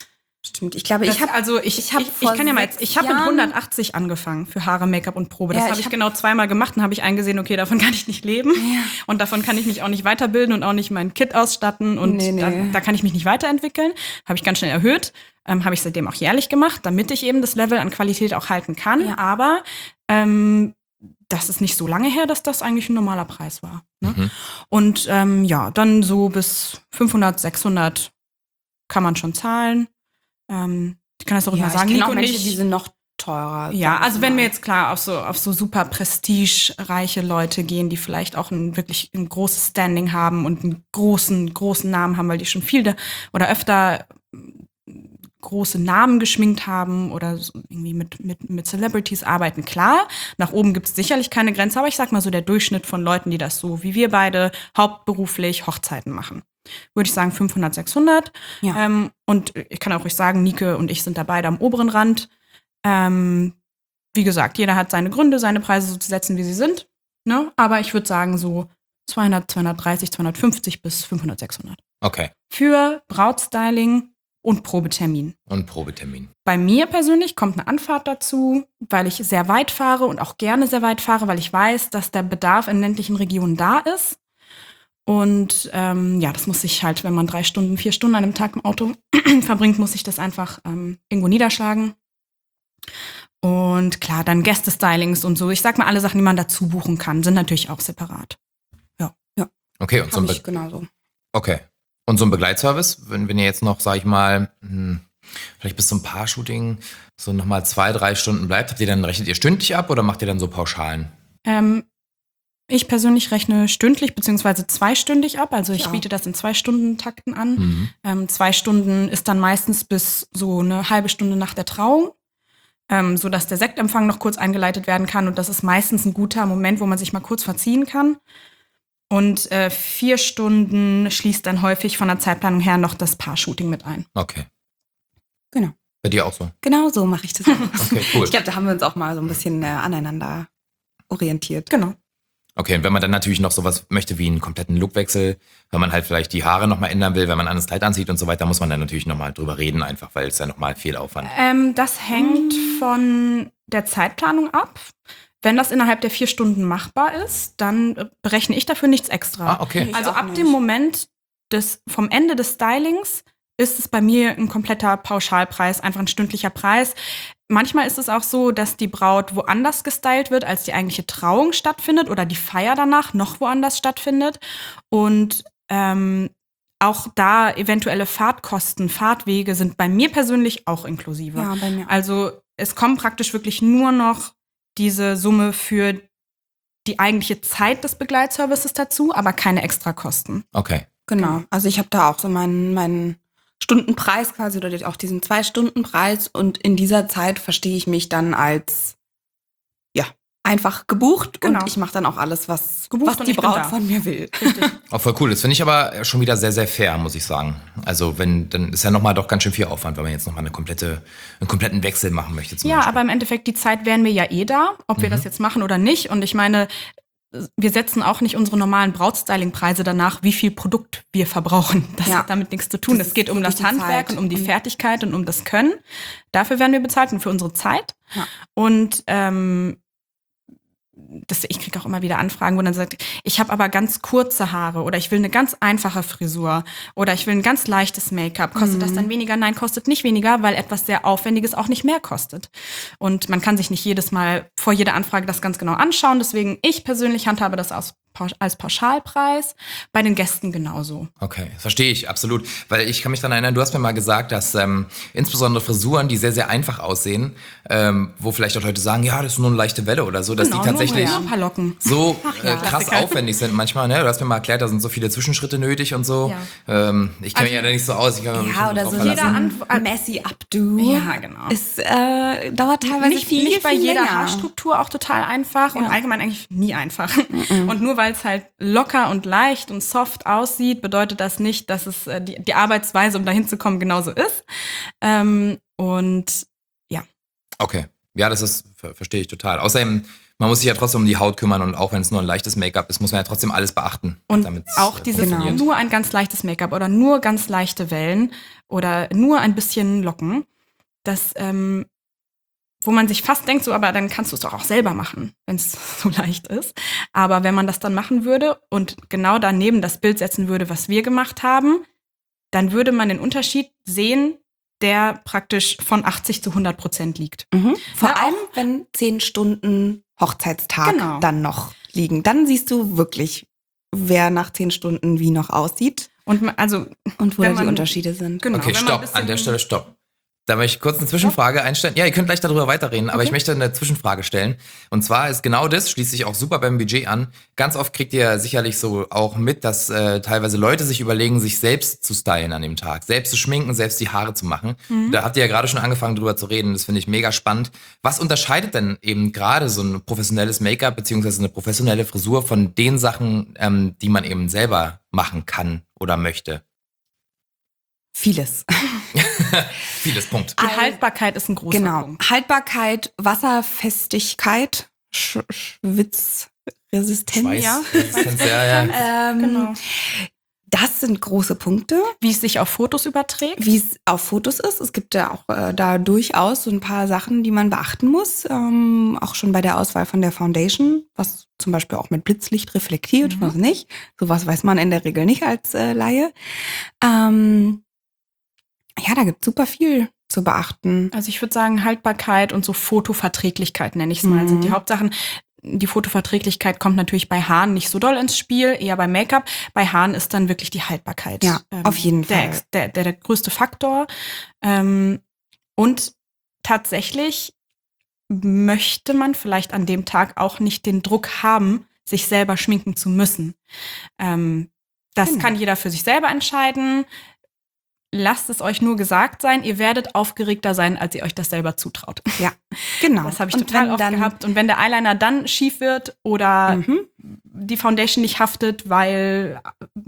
Stimmt, ich glaube, Das, ich habe also ich, ich hab ich, vor ich kann ja mal jetzt, sechs ich habe mit Jahren- hundertachtzig angefangen für Haare, Make-up und Probe. Das Ja, habe ich ich hab- genau zweimal gemacht und habe ich eingesehen, okay, davon kann ich nicht leben Ja. und davon kann ich mich auch nicht weiterbilden und auch nicht mein Kit ausstatten und Nee, nee. Da, da kann ich mich nicht weiterentwickeln. Habe ich ganz schnell erhöht, ähm, habe ich seitdem auch jährlich gemacht, damit ich eben das Level an Qualität auch halten kann. Ja. Aber ähm, das ist nicht so lange her, dass das eigentlich ein normaler Preis war. Ne? Mhm. Und ähm, ja, dann so bis fünfhundert, sechshundert kann man schon zahlen. Ähm, ich kann das auch ja, immer sagen, ich kenne Nico auch und Menschen, ich- die sind noch teurer. ja, sag ich also wenn mal. wir jetzt klar auf so, auf so super prestigereiche Leute gehen, die vielleicht auch ein wirklich ein großes Standing haben und einen großen, großen Namen haben, weil die schon viel de- oder öfter große Namen geschminkt haben oder so irgendwie mit, mit, mit Celebrities arbeiten, klar. Nach oben gibt es sicherlich keine Grenze, aber ich sag mal so der Durchschnitt von Leuten, die das so wie wir beide hauptberuflich Hochzeiten machen. Würde ich sagen fünfhundert, sechshundert. Ja. Ähm, und ich kann auch ruhig sagen, Nike und ich sind da beide am oberen Rand. Ähm, wie gesagt, jeder hat seine Gründe, seine Preise so zu setzen, wie sie sind. Ne? Aber ich würde sagen so zweihundert, zweihundertdreißig, zweihundertfünfzig bis fünfhundert, sechshundert. Okay. Für Brautstyling und Probetermin. Und Probetermin. Bei mir persönlich kommt eine Anfahrt dazu, weil ich sehr weit fahre und auch gerne sehr weit fahre, weil ich weiß, dass der Bedarf in ländlichen Regionen da ist. Und ähm, ja, das muss ich halt, wenn man drei Stunden, vier Stunden an einem Tag im Auto verbringt, muss ich das einfach ähm, irgendwo niederschlagen. Und klar, dann Gästestylings und so. Ich sag mal, alle Sachen, die man dazu buchen kann, sind natürlich auch separat. Okay, und so ein Hab ich Be genauso. okay. Und so ein Begleitservice, wenn, wenn ihr jetzt noch, sag ich mal, hm, vielleicht bis zum Paar-Shooting so nochmal zwei, drei Stunden bleibt, habt ihr dann, rechnet ihr stündlich ab oder macht ihr dann so Pauschalen? Ähm, ich persönlich rechne stündlich beziehungsweise zweistündig ab. Also ich Ich auch. biete das in zwei Stunden Takten an. Mhm. Ähm, zwei Stunden ist dann meistens bis so eine halbe Stunde nach der Trauung, ähm, sodass der Sektempfang noch kurz eingeleitet werden kann. Und das ist meistens ein guter Moment, wo man sich mal kurz verziehen kann. Und äh, vier Stunden schließt dann häufig von der Zeitplanung her noch das Paar-Shooting mit ein. Okay. Genau. Bei dir auch so? Genau so mache ich das auch. Okay, cool. Ich glaube, da haben wir uns auch mal so ein bisschen äh, aneinander orientiert. Genau. Okay, und wenn man dann natürlich noch sowas möchte wie einen kompletten Lookwechsel, wenn man halt vielleicht die Haare nochmal ändern will, wenn man ein anderes Kleid anzieht und so weiter, muss man dann natürlich nochmal drüber reden, einfach weil es ja nochmal viel Aufwand. Ähm, das hängt von der Zeitplanung ab. Wenn das innerhalb der vier Stunden machbar ist, dann äh, berechne ich dafür nichts extra. Ah, okay. Ich Also auch ab nicht. dem Moment des, vom Ende des Stylings ist es bei mir ein kompletter Pauschalpreis, einfach ein stündlicher Preis. Manchmal ist es auch so, dass die Braut woanders gestylt wird, als die eigentliche Trauung stattfindet oder die Feier danach noch woanders stattfindet. Und ähm, auch da eventuelle Fahrtkosten, Fahrtwege sind bei mir persönlich auch inklusive. Ja, bei mir auch. Also es kommt praktisch wirklich nur noch diese Summe für die eigentliche Zeit des Begleitservices dazu, aber keine Extrakosten. Okay. Genau. Also ich habe da auch so meinen, meinen Stundenpreis quasi oder auch diesen Zwei-Stunden-Preis und in dieser Zeit verstehe ich mich dann als ja einfach gebucht Genau. und ich mache dann auch alles, was, Gebucht was und die ich bin Braut da. von mir will. Auch voll cool. Das finde ich aber schon wieder sehr, sehr fair, muss ich sagen. Also wenn, dann ist ja nochmal doch ganz schön viel Aufwand, wenn man jetzt nochmal eine komplette, einen kompletten Wechsel machen möchte zum Ja, Beispiel. aber im Endeffekt, die Zeit wären wir ja eh da, ob wir Mhm. das jetzt machen oder nicht. Und ich meine, wir setzen auch nicht unsere normalen Brautstyling-Preise danach, wie viel Produkt wir verbrauchen. Das Ja. hat damit nichts zu tun. Das Es geht ist um wirklich das die Handwerk Zeit. und um die Mhm. Fertigkeit und um das Können. Dafür werden wir bezahlt und für unsere Zeit. Ja. Und ähm, das, ich kriege auch immer wieder Anfragen, wo dann sagt, ich habe aber ganz kurze Haare oder ich will eine ganz einfache Frisur oder ich will ein ganz leichtes Make-up. Kostet Mhm. das dann weniger? Nein, kostet nicht weniger, weil etwas sehr Aufwendiges auch nicht mehr kostet. Und man kann sich nicht jedes Mal vor jeder Anfrage das ganz genau anschauen. Deswegen, ich persönlich handhabe das aus, als Pauschalpreis, bei den Gästen genauso. Okay, das verstehe ich, absolut. Weil ich kann mich daran erinnern, du hast mir mal gesagt, dass ähm, insbesondere Frisuren, die sehr, sehr einfach aussehen, ähm, wo vielleicht auch Leute sagen, ja, das ist nur eine leichte Welle oder so, dass Genau, die tatsächlich nur ein paar Locken. so ja, äh, krass Klassiker. aufwendig sind manchmal. Ne? Du hast mir mal erklärt, da sind so viele Zwischenschritte nötig und so. Ähm, ich kenne mich ja da nicht so aus. Ich kann mich Ja, schon oder drauf so verlassen. jeder Antw- ein messy Updo. Ja, genau. Es äh, dauert teilweise Nicht, viel, nicht bei viel jeder länger. Haarstruktur auch total einfach und Ja. allgemein eigentlich nie einfach. Und nur weil es halt locker und leicht und soft aussieht, bedeutet das nicht, dass es äh, die, die Arbeitsweise, um dahin zu kommen, genauso ist. Ähm, und Okay. Ja, das ist, ver verstehe ich total. Außerdem man muss sich ja trotzdem um die Haut kümmern und auch wenn es nur ein leichtes Make-up ist, muss man ja trotzdem alles beachten. Und damit's, auch äh, dieses funktioniert. nur ein ganz leichtes Make-up oder nur ganz leichte Wellen oder nur ein bisschen Locken, das, ähm, wo man sich fast denkt, so, aber dann kannst du es doch auch selber machen, wenn es so leicht ist. Aber wenn man das dann machen würde und genau daneben das Bild setzen würde, was wir gemacht haben, dann würde man den Unterschied sehen, der praktisch von achtzig zu hundert Prozent liegt. Mhm. Vor Ja, allem, wenn zehn Stunden Hochzeitstag Genau. dann noch liegen. Dann siehst du wirklich, wer nach zehn Stunden wie noch aussieht Und man, also, und wo Wenn da die man- Unterschiede sind. genau. Okay, wenn man ein stopp. bisschen- An der Stelle stopp. Da möchte ich kurz eine Zwischenfrage einstellen. Ja, ihr könnt gleich darüber weiterreden, aber Okay. ich möchte eine Zwischenfrage stellen. Und zwar ist genau das, schließt sich auch super beim Budget an. Ganz oft kriegt ihr sicherlich so auch mit, dass äh, teilweise Leute sich überlegen, sich selbst zu stylen an dem Tag, selbst zu schminken, selbst die Haare zu machen. Mhm. Da habt ihr ja gerade schon angefangen drüber zu reden. Das finde ich mega spannend. Was unterscheidet denn eben gerade so ein professionelles Make-up beziehungsweise eine professionelle Frisur von den Sachen, ähm, die man eben selber machen kann oder möchte? Vieles. Vieles, Punkt. die Also- Haltbarkeit ist ein großer Genau. Punkt. Haltbarkeit, Wasserfestigkeit, Sch Schwitzresistenz. Schweiß, ja. Resistenz, ja, ja. Ähm, Genau. Das sind große Punkte, Wie es sich auf Fotos überträgt. wie es auf Fotos ist. Es gibt ja auch äh, da durchaus so ein paar Sachen, die man beachten muss. Ähm, auch schon bei der Auswahl von der Foundation, was zum Beispiel auch mit Blitzlicht reflektiert, Mhm. was nicht. Sowas weiß man in der Regel nicht als äh, Laie. Ähm, ja, da gibt es super viel zu beachten. Also ich würde sagen, Haltbarkeit und so Fotoverträglichkeit nenne ich es mal, Mhm. sind die Hauptsachen. Die Fotoverträglichkeit kommt natürlich bei Haaren nicht so doll ins Spiel, eher bei Make-up. Bei Haaren ist dann wirklich die Haltbarkeit. Ja, auf jeden der, Fall. Ex- Der, der, der größte Faktor. Ähm, und tatsächlich möchte man vielleicht an dem Tag auch nicht den Druck haben, sich selber schminken zu müssen. Ähm, das Genau. kann jeder für sich selber entscheiden. Lasst es euch nur gesagt sein, ihr werdet aufgeregter sein, als ihr euch das selber zutraut. Ja, genau. Das habe ich Und total wenn oft dann- gehabt. Und wenn der Eyeliner dann schief wird oder Mhm. die Foundation nicht haftet, weil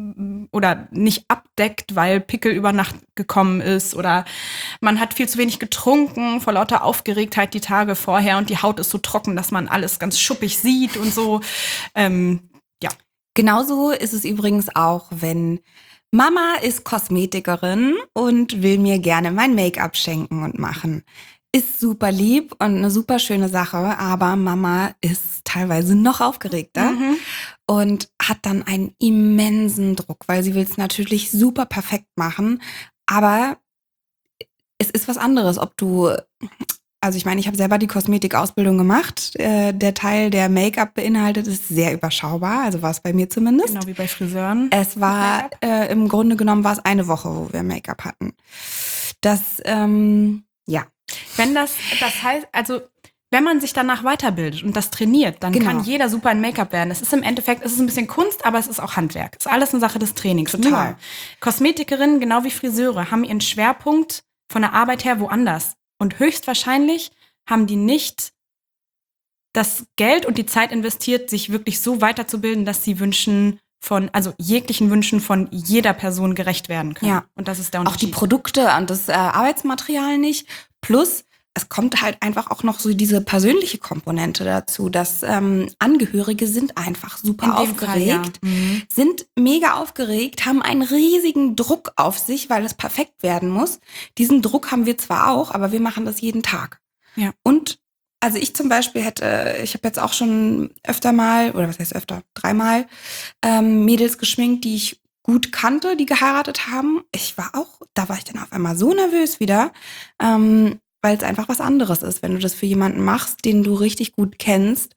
oder nicht abdeckt, weil Pickel über Nacht gekommen ist oder man hat viel zu wenig getrunken vor lauter Aufgeregtheit die Tage vorher und die Haut ist so trocken, dass man alles ganz schuppig sieht und so. Ähm, ja. Genauso ist es übrigens auch, wenn Mama ist Kosmetikerin und will mir gerne mein Make-up schenken und machen. Ist super lieb und eine super schöne Sache, aber Mama ist teilweise noch aufgeregter Mhm. und hat dann einen immensen Druck, weil sie will es natürlich super perfekt machen, aber es ist was anderes, ob du, also ich meine, ich habe selber die Kosmetikausbildung gemacht, äh, der Teil, der Make-up beinhaltet, ist sehr überschaubar, also war es bei mir zumindest. Genau wie bei Friseuren. Es war, Make-up? äh, im Grunde genommen war es eine Woche, wo wir Make-up hatten. Das, ähm, ja. Wenn das, das heißt, also wenn man sich danach weiterbildet und das trainiert, dann Genau. kann jeder super ein Make-up werden. Es ist im Endeffekt, es ist ein bisschen Kunst, aber es ist auch Handwerk. Es ist alles eine Sache des Trainings. Total. Nur, Kosmetikerinnen, genau wie Friseure, haben ihren Schwerpunkt von der Arbeit her woanders. Und höchstwahrscheinlich haben die nicht das Geld und die Zeit investiert, sich wirklich so weiterzubilden, dass sie Wünschen von, also jeglichen Wünschen von jeder Person gerecht werden können. Ja. Und das ist der Auch die Unterschied. Produkte und das äh, Arbeitsmaterial nicht. Plus, es kommt halt einfach auch noch so diese persönliche Komponente dazu, dass ähm, Angehörige sind einfach super In dem aufgeregt, Fall, ja. Mhm. sind mega aufgeregt, haben einen riesigen Druck auf sich, weil es perfekt werden muss. Diesen Druck haben wir zwar auch, aber wir machen das jeden Tag. Ja. Und also ich zum Beispiel hätte, ich habe jetzt auch schon öfter mal, oder was heißt öfter, dreimal ähm, Mädels geschminkt, die ich gut kannte, die geheiratet haben. Ich war auch, da war ich dann auf einmal so nervös wieder, ähm, weil es einfach was anderes ist, wenn du das für jemanden machst, den du richtig gut kennst.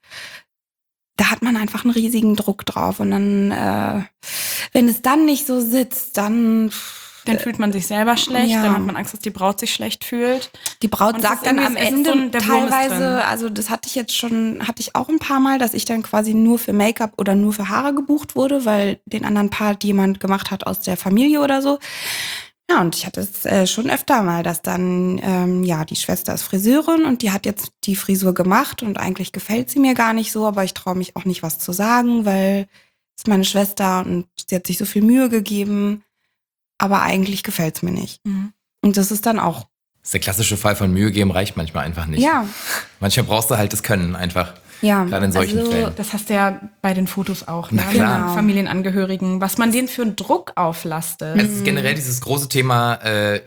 Da hat man einfach einen riesigen Druck drauf und dann, äh, wenn es dann nicht so sitzt, dann Dann fühlt man sich selber schlecht, Ja. dann hat man Angst, dass die Braut sich schlecht fühlt. die Braut Und es sagt ist dann irgendwie- am es ist Ende so ein- der Wurm ist drin. teilweise, also das hatte ich jetzt schon, hatte ich auch ein paar Mal, dass ich dann quasi nur für Make-up oder nur für Haare gebucht wurde, weil den anderen Part jemand gemacht hat aus der Familie oder so. Ja, und ich hatte es äh, schon öfter mal, dass dann, ähm, ja, die Schwester ist Friseurin und die hat jetzt die Frisur gemacht und eigentlich gefällt sie mir gar nicht so, aber ich traue mich auch nicht, was zu sagen, weil es ist meine Schwester und sie hat sich so viel Mühe gegeben, aber eigentlich gefällt es mir nicht. Mhm. Und das ist dann auch, Das ist der klassische Fall von Mühe geben reicht manchmal einfach nicht. ja, Manchmal brauchst du halt das Können einfach. Ja, Gerade in solchen also, Fällen. Das hast du ja bei den Fotos auch, Na ne? klar. Mit den Familienangehörigen, was man denen für einen Druck auflastet. Es ist generell dieses große Thema, äh,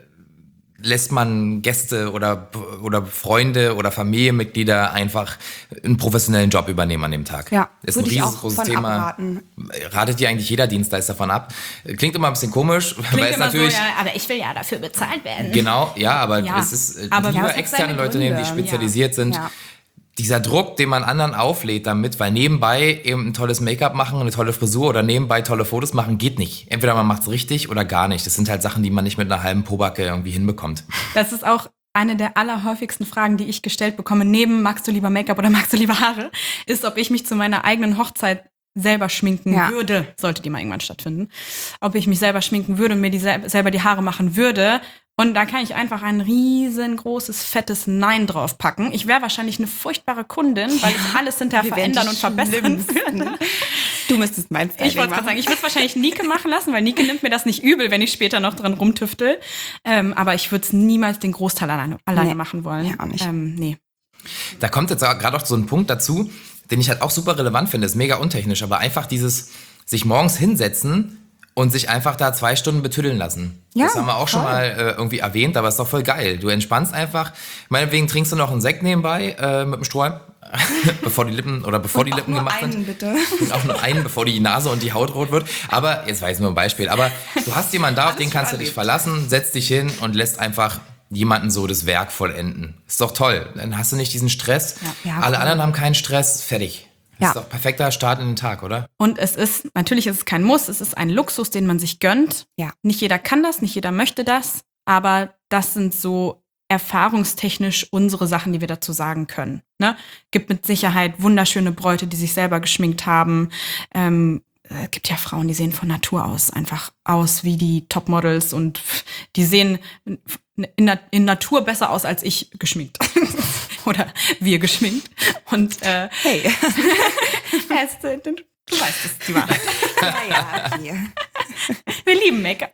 lässt man Gäste oder, oder Freunde oder Familienmitglieder einfach einen professionellen Job übernehmen an dem Tag. Ja, ist ein würde ich auch riesengroßes von Thema. abraten. Ratet dir eigentlich jeder Dienstleister davon ab. Klingt immer ein bisschen komisch, Klingt weil es immer natürlich so, ja, aber ich will ja dafür bezahlt werden. genau, ja, aber Ja, es ist äh, aber lieber ja, es hat externe seine Leute nehmen, die Gründe, spezialisiert sind. Ja. Dieser Druck, den man anderen auflädt damit, weil nebenbei eben ein tolles Make-up machen, eine tolle Frisur oder nebenbei tolle Fotos machen, geht nicht. Entweder man macht's richtig oder gar nicht. Das sind halt Sachen, die man nicht mit einer halben Pobacke irgendwie hinbekommt. Das ist auch eine der allerhäufigsten Fragen, die ich gestellt bekomme, neben magst du lieber Make-up oder magst du lieber Haare, ist, ob ich mich zu meiner eigenen Hochzeit selber schminken Ja. würde, sollte die mal irgendwann stattfinden. Ob ich mich selber schminken würde und mir die sel- selber die Haare machen würde. Und da kann ich einfach ein riesengroßes, fettes Nein draufpacken. Ich wäre wahrscheinlich eine furchtbare Kundin, weil ich alles hinterher Wir wären verändern die und verbessern Schlimmsten. würde. Du müsstest mein Styling Ich wollte gerade machen. sagen, ich würde es wahrscheinlich Nike machen lassen, weil Nike nimmt mir das nicht übel, wenn ich später noch dran rumtüftel. Ähm, aber ich würde es niemals den Großteil alleine, alleine Nee, machen wollen. ja, auch nicht. Ähm, nee. Da kommt jetzt gerade auch so ein Punkt dazu, den ich halt auch super relevant finde, ist mega untechnisch, aber einfach dieses sich morgens hinsetzen und sich einfach da zwei Stunden betüddeln lassen. Ja, das haben wir auch schon voll. mal äh, irgendwie erwähnt, aber ist doch voll geil. Du entspannst einfach. Meinetwegen trinkst du noch einen Sekt nebenbei äh, mit dem Strohhalm, bevor die Lippen oder bevor die Auch Lippen nur gemacht einen, sind. bitte. Und auch nur einen, bevor die Nase und die Haut rot wird. Aber jetzt war jetzt nur ein Beispiel. Aber du hast jemanden da, auf Alles den kannst du schon dich erlebt. verlassen, setzt dich hin und lässt einfach jemanden so das Werk vollenden. Ist doch toll. Dann hast du nicht diesen Stress. Ja, ja, Alle voll. anderen haben keinen Stress. Fertig. Das Ja. ist doch perfekter Start in den Tag, oder? Und es ist, natürlich ist es kein Muss, es ist ein Luxus, den man sich gönnt. Ja. Nicht jeder kann das, nicht jeder möchte das, aber das sind so erfahrungstechnisch unsere Sachen, die wir dazu sagen können. Ne? Gibt mit Sicherheit wunderschöne Bräute, die sich selber geschminkt haben. Ähm, es gibt ja Frauen, die sehen von Natur aus einfach aus wie die Topmodels und die sehen in, Na- in Natur besser aus als ich geschminkt. Oder wir geschminkt. Und äh, Hey. es, äh, du weißt es, die Wahrheit. Ja, ja, hier. Wir lieben Make-up.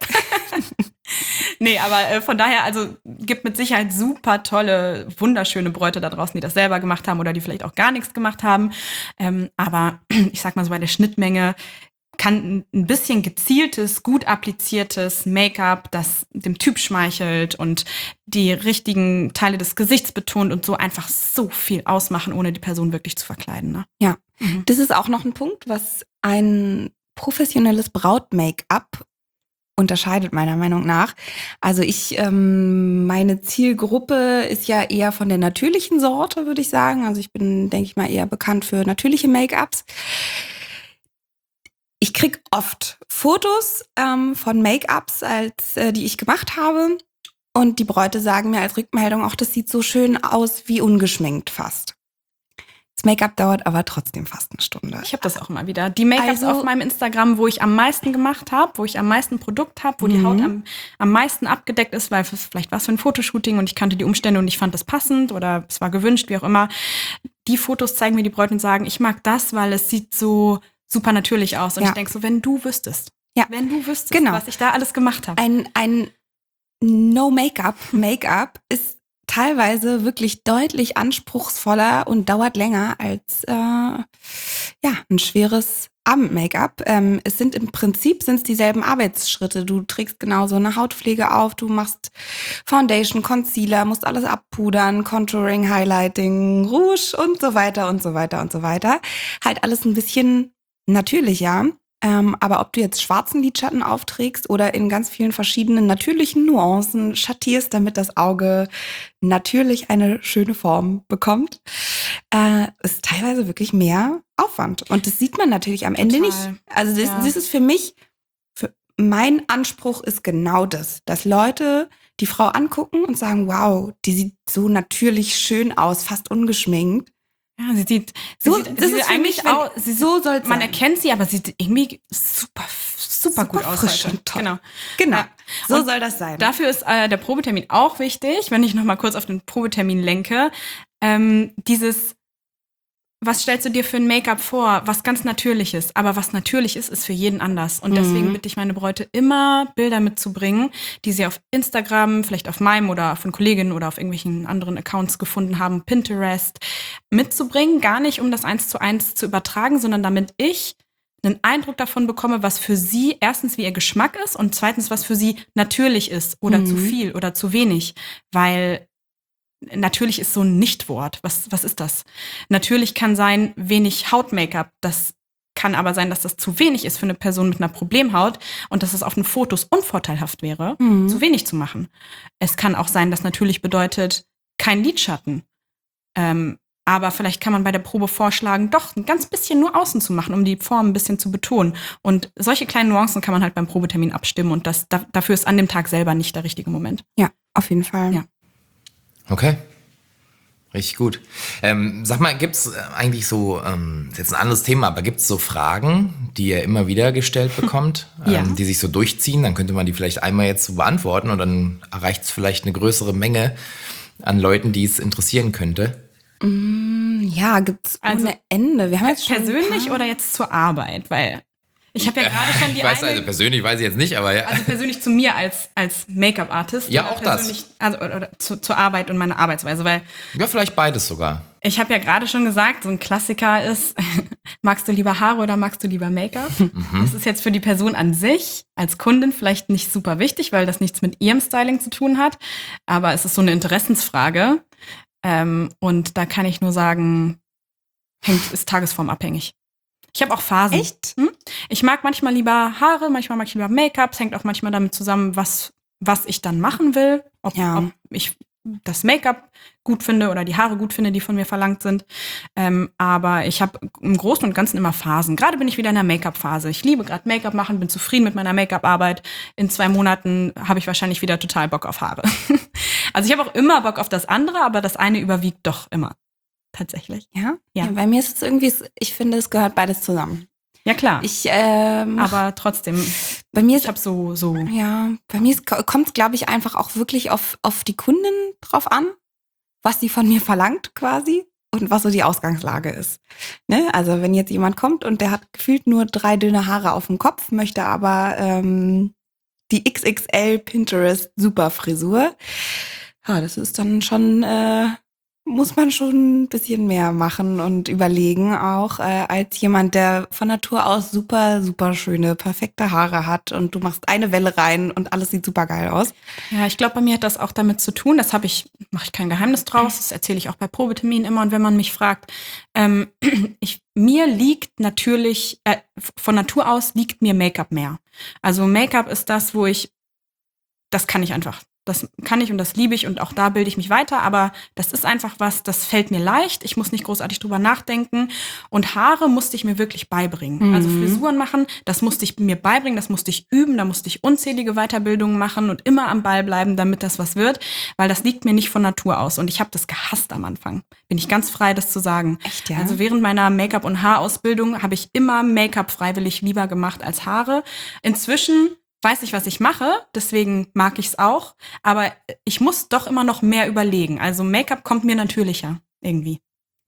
Nee, aber äh, von daher, also gibt mit Sicherheit super tolle, wunderschöne Bräute da draußen, die das selber gemacht haben oder die vielleicht auch gar nichts gemacht haben. Ähm, aber ich sag mal so, bei der Schnittmenge kann ein bisschen gezieltes, gut appliziertes Make-up, das dem Typ schmeichelt und die richtigen Teile des Gesichts betont und so einfach so viel ausmachen, ohne die Person wirklich zu verkleiden. Ne? Ja, Mhm. das ist auch noch ein Punkt, was ein professionelles Braut-Make-up unterscheidet, meiner Meinung nach. Also ich, ähm, meine Zielgruppe ist ja eher von der natürlichen Sorte, würde ich sagen. Also ich bin, denke ich mal, eher bekannt für natürliche Make-ups. Ich krieg oft Fotos ähm, von Make-ups, als äh, die ich gemacht habe. Und die Bräute sagen mir als Rückmeldung auch, das sieht so schön aus wie ungeschminkt fast. Das Make-up dauert aber trotzdem fast eine Stunde. Ich habe das auch immer wieder. Die Make-ups Also- auf meinem Instagram, wo ich am meisten gemacht habe, wo ich am meisten Produkt habe, wo die Mhm. Haut am, am meisten abgedeckt ist, weil es vielleicht was für ein Fotoshooting und ich kannte die Umstände und ich fand das passend oder es war gewünscht, wie auch immer. Die Fotos zeigen mir die Bräute und sagen, ich mag das, weil es sieht so super natürlich aus. Und Ja. ich denke so, wenn du wüsstest, Ja. wenn du wüsstest, Genau. was ich da alles gemacht habe. Ein, ein No-Make-up, Make-up ist teilweise wirklich deutlich anspruchsvoller und dauert länger als äh, ja ein schweres Abend-Make-up. Ähm, es sind im Prinzip sind's dieselben Arbeitsschritte. Du trägst genauso eine Hautpflege auf, du machst Foundation, Concealer, musst alles abpudern, Contouring, Highlighting, Rouge und so weiter und so weiter und so weiter. Halt alles ein bisschen natürlicher. Ähm, aber ob du jetzt schwarzen Lidschatten aufträgst oder in ganz vielen verschiedenen natürlichen Nuancen schattierst, damit das Auge natürlich eine schöne Form bekommt, äh, ist teilweise wirklich mehr Aufwand. Und das sieht man natürlich am Ende Total. nicht. Also das, Ja. das ist für mich, für mein Anspruch ist genau das, dass Leute die Frau angucken und sagen, wow, die sieht so natürlich schön aus, fast ungeschminkt. Ja, sie sieht, sie So, sieht, das sie ist sieht für eigentlich mich, wenn- aus, sie so soll's man sein. erkennt sie, aber sie sieht irgendwie super, super, gut aus. frisch heute. und toll. Genau. Genau, Ja. so Und soll das sein. Dafür ist äh, der Probetermin auch wichtig, wenn ich noch mal kurz auf den Probetermin lenke. Ähm, dieses was stellst du dir für ein Make-up vor, was ganz natürlich ist. Aber was natürlich ist, ist für jeden anders. Und deswegen Mhm. bitte ich meine Bräute immer, Bilder mitzubringen, die sie auf Instagram, vielleicht auf meinem oder von Kolleginnen oder auf irgendwelchen anderen Accounts gefunden haben, Pinterest, mitzubringen. Gar nicht, um das eins zu eins zu übertragen, sondern damit ich einen Eindruck davon bekomme, was für sie erstens, wie ihr Geschmack ist und zweitens, was für sie natürlich ist oder Mhm. zu viel oder zu wenig. Weil natürlich ist so ein Nichtwort. Was, was ist das? Natürlich kann sein wenig Haut-Make-up. Das kann aber sein, dass das zu wenig ist für eine Person mit einer Problemhaut und dass es auf den Fotos unvorteilhaft wäre, Mhm. zu wenig zu machen. Es kann auch sein, dass natürlich bedeutet, kein Lidschatten. Ähm, aber vielleicht kann man bei der Probe vorschlagen, doch ein ganz bisschen nur außen zu machen, um die Form ein bisschen zu betonen. Und solche kleinen Nuancen kann man halt beim Probetermin abstimmen und das, da, dafür ist an dem Tag selber nicht der richtige Moment. Ja, auf jeden Fall. Ja. Okay. Richtig gut. Ähm, sag mal, gibt's eigentlich so, ähm, ist jetzt ein anderes Thema, aber gibt's so Fragen, die ihr immer wieder gestellt bekommt, Ja. ähm, die sich so durchziehen? Dann könnte man die vielleicht einmal jetzt so beantworten und dann erreicht es vielleicht eine größere Menge an Leuten, die es interessieren könnte. Ja, gibt's Also, ohne Ende. Wir haben jetzt schon ein Persönlich paar- oder jetzt zur Arbeit? Weil ich habe ja gerade schon die Ich weiß eine, also persönlich weiß ich jetzt nicht, aber ja. also persönlich zu mir als, als Make-up-Artist. Ja, oder auch das. persönlich- Also, oder, oder zu, zur Arbeit und meiner Arbeitsweise, weil Ja, vielleicht beides sogar. ich habe ja gerade schon gesagt, so ein Klassiker ist, magst du lieber Haare oder magst du lieber Make-up? Das ist jetzt für die Person an sich als Kundin vielleicht nicht super wichtig, weil das nichts mit ihrem Styling zu tun hat. Aber es ist so eine Interessensfrage. Ähm, und da kann ich nur sagen, hängt, ist tagesformabhängig. Ich habe auch Phasen. Echt? Hm? Ich mag manchmal lieber Haare, manchmal mag ich lieber Make-up. Es hängt auch manchmal damit zusammen, was, was ich dann machen will. Ob, Ja. ob ich das Make-up gut finde oder die Haare gut finde, die von mir verlangt sind. Ähm, aber ich habe im Großen und Ganzen immer Phasen. Gerade bin ich wieder in der Make-up-Phase. Ich liebe gerade Make-up machen, bin zufrieden mit meiner Make-up-Arbeit. In zwei Monaten habe ich wahrscheinlich wieder total Bock auf Haare. Also ich habe auch immer Bock auf das andere, aber das eine überwiegt doch immer. Tatsächlich. Ja? Ja. Ja. Bei mir ist es irgendwie, ich finde, es gehört beides zusammen. Ja, klar. Ich, ähm, aber trotzdem, bei mir ist ich habe so, so. Ja, bei mir kommt es, glaube ich, einfach auch wirklich auf, auf die Kundin drauf an, was sie von mir verlangt quasi und was so die Ausgangslage ist. Ne? Also wenn jetzt jemand kommt und der hat gefühlt nur drei dünne Haare auf dem Kopf, möchte aber ähm, die X X L Pinterest Superfrisur, ja, das ist dann schon, äh, muss man schon ein bisschen mehr machen und überlegen auch, äh, als jemand, der von Natur aus super, super schöne, perfekte Haare hat und du machst eine Welle rein und alles sieht super geil aus. Ja, ich glaube, bei mir hat das auch damit zu tun, das habe ich, mache ich kein Geheimnis draus, das erzähle ich auch bei Probeterminen immer und wenn man mich fragt, ähm, ich, mir liegt natürlich, äh, von Natur aus liegt mir Make-up mehr. Also Make-up ist das, wo ich, das kann ich einfach. Das kann ich und das liebe ich und auch da bilde ich mich weiter, aber das ist einfach was, das fällt mir leicht. Ich muss nicht großartig drüber nachdenken. Und Haare musste ich mir wirklich beibringen. Mhm. Also Frisuren machen, das musste ich mir beibringen, das musste ich üben, da musste ich unzählige Weiterbildungen machen und immer am Ball bleiben, damit das was wird, weil das liegt mir nicht von Natur aus. Und ich habe das gehasst am Anfang. Bin ich ganz frei, das zu sagen. Echt, ja? Also während meiner Make-up- und Haarausbildung habe ich immer Make-up freiwillig lieber gemacht als Haare. Inzwischen weiß ich, was ich mache, deswegen mag ich es auch. Aber ich muss doch immer noch mehr überlegen. Also Make-up kommt mir natürlicher irgendwie.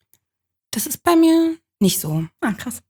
Das ist bei mir nicht so. Ah, krass.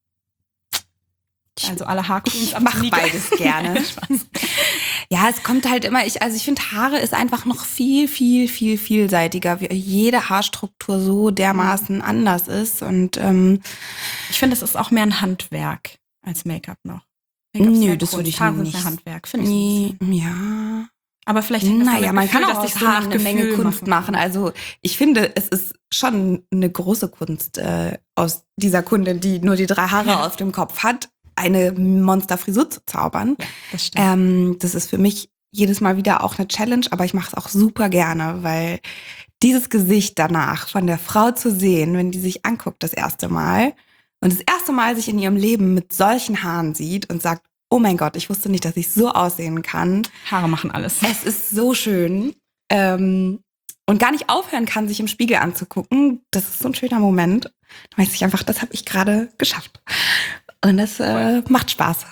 Also alle Haarqueens Ich am mach Sneaker. beides gerne. Spaß. Ja, es kommt halt immer, ich, also ich finde, Haare ist einfach noch viel, viel, viel vielseitiger, wie jede Haarstruktur so dermaßen anders ist. Und ähm, Ich finde, es ist auch mehr ein Handwerk als Make-up noch. Make-up ist Nö, mehr das Kunst, würde ich Haare sind nicht. mehr Handwerk, finde ich. ein bisschen. ja. Aber vielleicht hängt das Naja, damit man Gefühl, kann auch dass aus ich so Haaren nach eine Menge Gefühl Kunst machen. Also ich finde, es ist schon eine große Kunst äh, aus dieser Kundin, die nur die drei Haare Ja. auf dem Kopf hat, eine Monsterfrisur zu zaubern. Ja, das stimmt. Ähm, das ist für mich jedes Mal wieder auch eine Challenge, aber ich mache es auch super gerne, weil dieses Gesicht danach von der Frau zu sehen, wenn die sich anguckt das erste Mal und das erste Mal sich in ihrem Leben mit solchen Haaren sieht und sagt, oh mein Gott, ich wusste nicht, dass ich so aussehen kann. Haare machen alles. Es ist so schön. Ähm, und gar nicht aufhören kann, sich im Spiegel anzugucken. Das ist so ein schöner Moment. Da weiß ich einfach, das habe ich gerade geschafft. Und das äh, macht Spaß.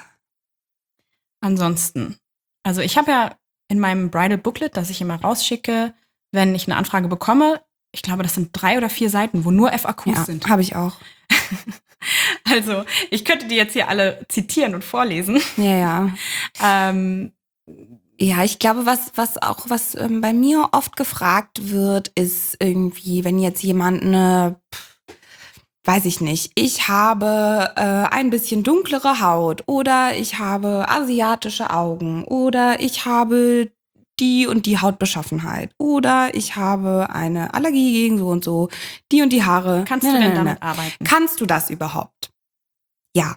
Ansonsten, also ich habe ja in meinem Bridal Booklet, das ich immer rausschicke, wenn ich eine Anfrage bekomme, ich glaube, das sind drei oder vier Seiten, wo nur F A Qs Ja, sind. habe ich auch. Also, ich könnte die jetzt hier alle zitieren und vorlesen. Ja, ja. Ähm, Ja, ich glaube, was, was auch, was ähm, bei mir oft gefragt wird, ist irgendwie, wenn jetzt jemand eine, weiß ich nicht, ich habe äh, ein bisschen dunklere Haut oder ich habe asiatische Augen oder ich habe die und die Hautbeschaffenheit oder ich habe eine Allergie gegen so und so, die und die Haare. kannst Ne, du ne, denn ne, damit ne. arbeiten? Kannst du das überhaupt? Ja,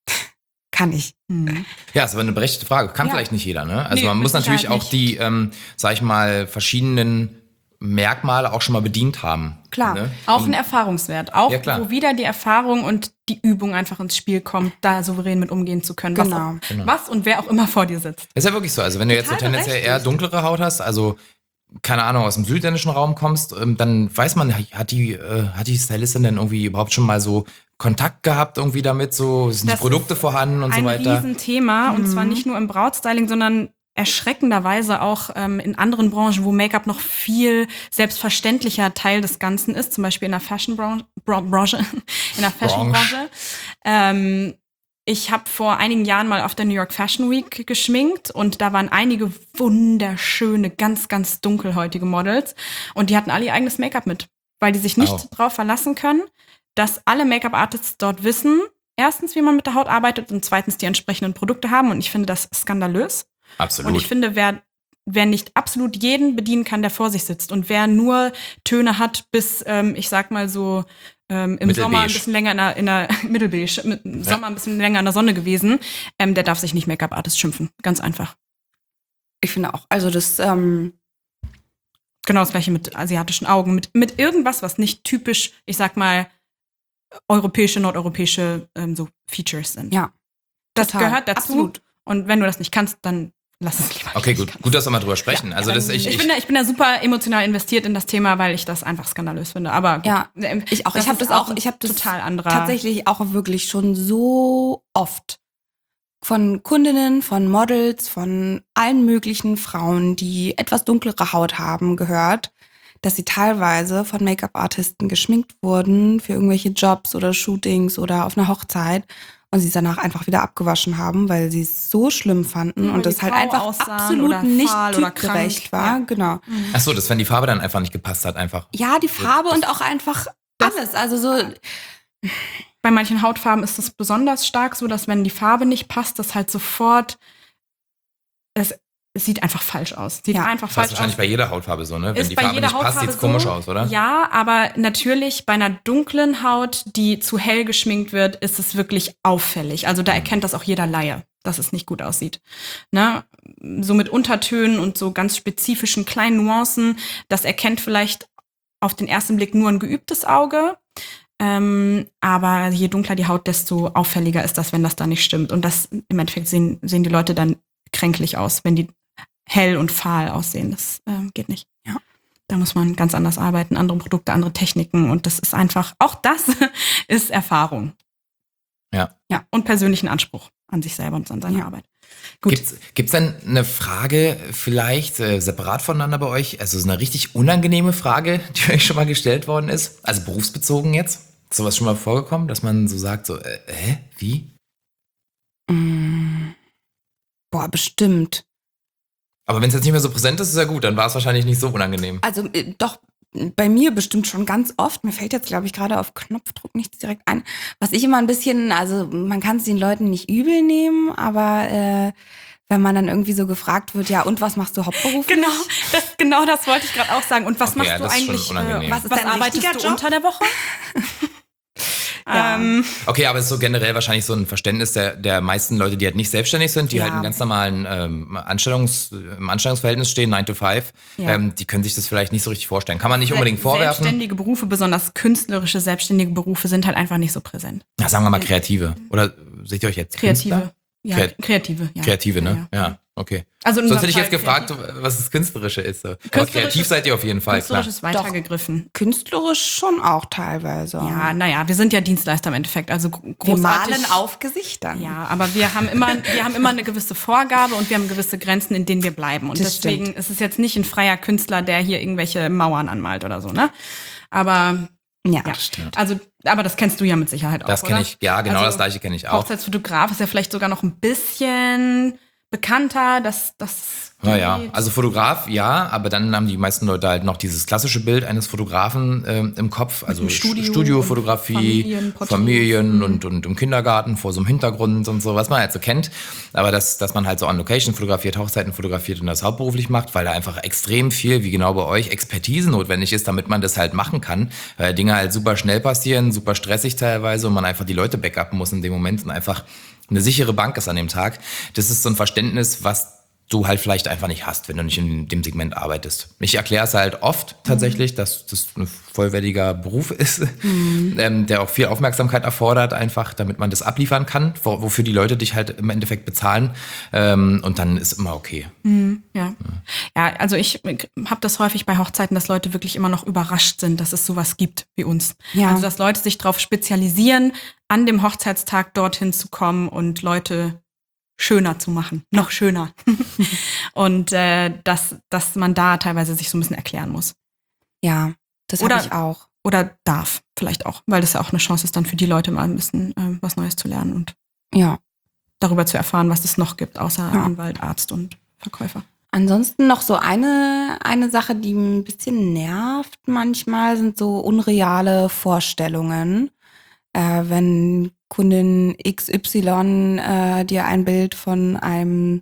kann ich. Hm. Ja, ist aber eine berechtigte Frage. Kann Ja. vielleicht nicht jeder, ne? Also Nee, man mit muss natürlich Sicherheit auch die, ähm, sag ich mal, verschiedenen Merkmale auch schon mal bedient haben. Klar. Ne? Auch Und- ein Erfahrungswert. Auch, Ja, klar. wo wieder die Erfahrung und die Übung einfach ins Spiel kommt, da souverän mit umgehen zu können. Genau. Was, auch, Genau. was und wer auch immer vor dir sitzt. Ist ja wirklich so. Also wenn du jetzt so Total tendenziell eher berechtigt. dunklere Haut hast, also keine Ahnung, aus dem südländischen Raum kommst, ähm, dann weiß man, hat die, äh, hat die Stylistin denn irgendwie überhaupt schon mal so Kontakt gehabt irgendwie damit? So sind Das die Produkte vorhanden und Ein so weiter? Riesenthema und zwar Mhm. nicht nur im Brautstyling, sondern erschreckenderweise auch ähm, in anderen Branchen, wo Make-up noch viel selbstverständlicher Teil des Ganzen ist, zum Beispiel in der Fashion-Branche, Branche, in der Fashion-Branche. Ähm, ich habe vor einigen Jahren mal auf der New York Fashion Week geschminkt und da waren einige wunderschöne, ganz, ganz dunkelhäutige Models und die hatten alle ihr eigenes Make-up mit, weil die sich nicht Oh. darauf verlassen können, dass alle Make-up-Artists dort wissen, erstens, wie man mit der Haut arbeitet und zweitens die entsprechenden Produkte haben und ich finde das skandalös. Absolut. Und ich finde, wer, wer nicht absolut jeden bedienen kann, der vor sich sitzt und wer nur Töne hat bis, ähm, ich sag mal so, ähm, im Mittelbeige. Sommer ein bisschen länger in der, in der Mittelbeige, mit, im Ja. Sommer ein bisschen länger in der Sonne gewesen, ähm, der darf sich nicht Make-up-Artist schimpfen. Ganz einfach. Ich finde auch, also das, ähm, Genau das gleiche mit asiatischen Augen, mit, mit irgendwas, was nicht typisch, ich sag mal, europäische, nordeuropäische ähm, so Features sind. ja. Das total. gehört dazu. Absolut. Und wenn du das nicht kannst, dann lass es lieber. Okay, nicht gut, kannst. gut, dass wir mal drüber sprechen. also das, ich, Ich, ich, bin da, ich bin da super emotional investiert in das Thema, weil ich das einfach skandalös finde. Aber gut. Ja, Ähm, ich auch. Ich habe ist das auch, ein ich habe das total anderer. tatsächlich auch wirklich schon so oft von Kundinnen, von Models, von allen möglichen Frauen, die etwas dunklere Haut haben, gehört, dass sie teilweise von Make-up-Artisten geschminkt wurden für irgendwelche Jobs oder Shootings oder auf einer Hochzeit und sie es danach einfach wieder abgewaschen haben, weil sie es so schlimm fanden Ja, und weil das die halt grau einfach aussahen absolut oder nicht fahl oder typgerecht krank. war. Ja. Genau. ach so, dass wenn die Farbe dann einfach nicht gepasst hat, einfach. Ja, die Farbe und auch einfach Das- alles. Also so, Bei manchen Hautfarben ist es besonders stark so, dass wenn die Farbe nicht passt, das halt sofort, es, es sieht einfach falsch aus. Sieht Ja. einfach Das ist falsch wahrscheinlich aus. bei jeder Hautfarbe so, ne? Wenn Ist die bei Farbe jeder nicht passt, Hautfarbe sieht's komisch so. aus, oder? Ja, aber natürlich bei einer dunklen Haut, die zu hell geschminkt wird, ist es wirklich auffällig. Also da erkennt das auch jeder Laie, dass es nicht gut aussieht. Ne? So mit Untertönen und so ganz spezifischen kleinen Nuancen, das erkennt vielleicht auf den ersten Blick nur ein geübtes Auge. Ähm, aber je dunkler die Haut, desto auffälliger ist das, wenn das da nicht stimmt. Und das im Endeffekt sehen, sehen die Leute dann kränklich aus, wenn die hell und fahl aussehen. Das ähm, geht nicht. Ja. Da muss man ganz anders arbeiten, andere Produkte, andere Techniken. Und das ist einfach, auch das ist Erfahrung. Ja. Ja. Und persönlichen Anspruch an sich selber und an seine Ja. Arbeit. Gut. Gibt's, gibt's denn eine Frage vielleicht äh, separat voneinander bei euch? Also so eine richtig unangenehme Frage, die euch schon mal gestellt worden ist? Also berufsbezogen jetzt? Ist sowas schon mal vorgekommen, dass man so sagt, so, äh, hä, wie? mm, boah, bestimmt. Aber wenn es jetzt nicht mehr so präsent ist, ist ja gut, dann war es wahrscheinlich nicht so unangenehm. Also äh, doch bei mir bestimmt schon ganz oft. Mir fällt jetzt, glaube ich, gerade auf Knopfdruck nichts direkt ein. Was ich immer ein bisschen, also man kann es den Leuten nicht übel nehmen, aber äh, wenn man dann irgendwie so gefragt wird, ja, und was machst du hauptberuflich? Genau, das, genau das wollte ich gerade auch sagen. Und was Okay, machst ja, du das ist schon eigentlich? unangenehm. was ist was dein arbeitest richtiger du Job? unter der Woche? Ja. ähm, Okay, aber es ist so generell wahrscheinlich so ein Verständnis der, der meisten Leute, die halt nicht selbstständig sind, die Ja. halt in ganz normalen ähm, Anstellungs, im Anstellungsverhältnis stehen, nine to five, Ja. ähm, die können sich das vielleicht nicht so richtig vorstellen. Kann man nicht unbedingt vorwerfen. Selbstständige Berufe, besonders künstlerische selbstständige Berufe, sind halt einfach nicht so präsent. Ja, sagen wir mal Kreative. Oder seht ihr euch jetzt Kreative. Künstler? Ja, Kreat- Kreative, ja. Kreative, ne? Ja, Ja. ja. Okay. Also in Sonst unserem hätte ich jetzt Fall gefragt, was das Künstlerische ist. So. Aber Künstlerisch kreativ ist- seid ihr auf jeden Fall, klar. Künstlerisch ist weitergegriffen. Künstlerisch schon auch teilweise. Ja, naja, wir sind ja Dienstleister im Endeffekt, also gro- Wir großartig. malen auf Gesichtern. Ja, aber wir haben immer, wir haben immer eine gewisse Vorgabe und wir haben gewisse Grenzen, in denen wir bleiben. Und Das deswegen stimmt. ist es jetzt nicht ein freier Künstler, der hier irgendwelche Mauern anmalt oder so, ne? Aber Ja, ja, stimmt. also, aber das kennst du ja mit Sicherheit auch. Das kenne oder? ich, ja, genau Also, das gleiche kenne ich auch. Hochzeitsfotograf ist ja vielleicht sogar noch ein bisschen bekannter, dass das. Naja, also Fotograf, ja, aber dann haben die meisten Leute halt noch dieses klassische Bild eines Fotografen ähm, im Kopf, also einem Studio Studiofotografie, und Familienporträts. Familien und, und im Kindergarten vor so einem Hintergrund und so, was man halt so kennt. Aber dass, dass man halt so on Location fotografiert, Hochzeiten fotografiert und das hauptberuflich macht, weil da einfach extrem viel, wie genau bei euch, Expertise notwendig ist, damit man das halt machen kann. Weil Dinge halt super schnell passieren, super stressig teilweise und man einfach die Leute backuppen muss in dem Moment und einfach eine sichere Bank ist an dem Tag. Das ist so ein Verständnis, was du halt vielleicht einfach nicht hast, wenn du nicht in dem Segment arbeitest. Ich erkläre es halt oft tatsächlich, mhm. dass das ein vollwertiger Beruf ist, mhm. ähm, der auch viel Aufmerksamkeit erfordert, einfach, damit man das abliefern kann, wo, wofür die Leute dich halt im Endeffekt bezahlen. Ähm, und dann ist immer okay. Mhm, ja. ja, also ich habe das häufig bei Hochzeiten, dass Leute wirklich immer noch überrascht sind, dass es sowas gibt wie uns. Ja. Also dass Leute sich darauf spezialisieren, an dem Hochzeitstag dorthin zu kommen und Leute schöner zu machen, noch schöner. Und äh, dass, dass man da teilweise sich so ein bisschen erklären muss. Ja, das habe ich auch. Oder darf vielleicht auch, weil das ja auch eine Chance ist, dann für die Leute mal ein bisschen äh, was Neues zu lernen und ja. darüber zu erfahren, was es noch gibt, außer Ja. Anwalt, Arzt und Verkäufer. Ansonsten noch so eine, eine Sache, die ein bisschen nervt manchmal, sind so unreale Vorstellungen. Äh, wenn Kundin X Y äh, dir ein Bild von einem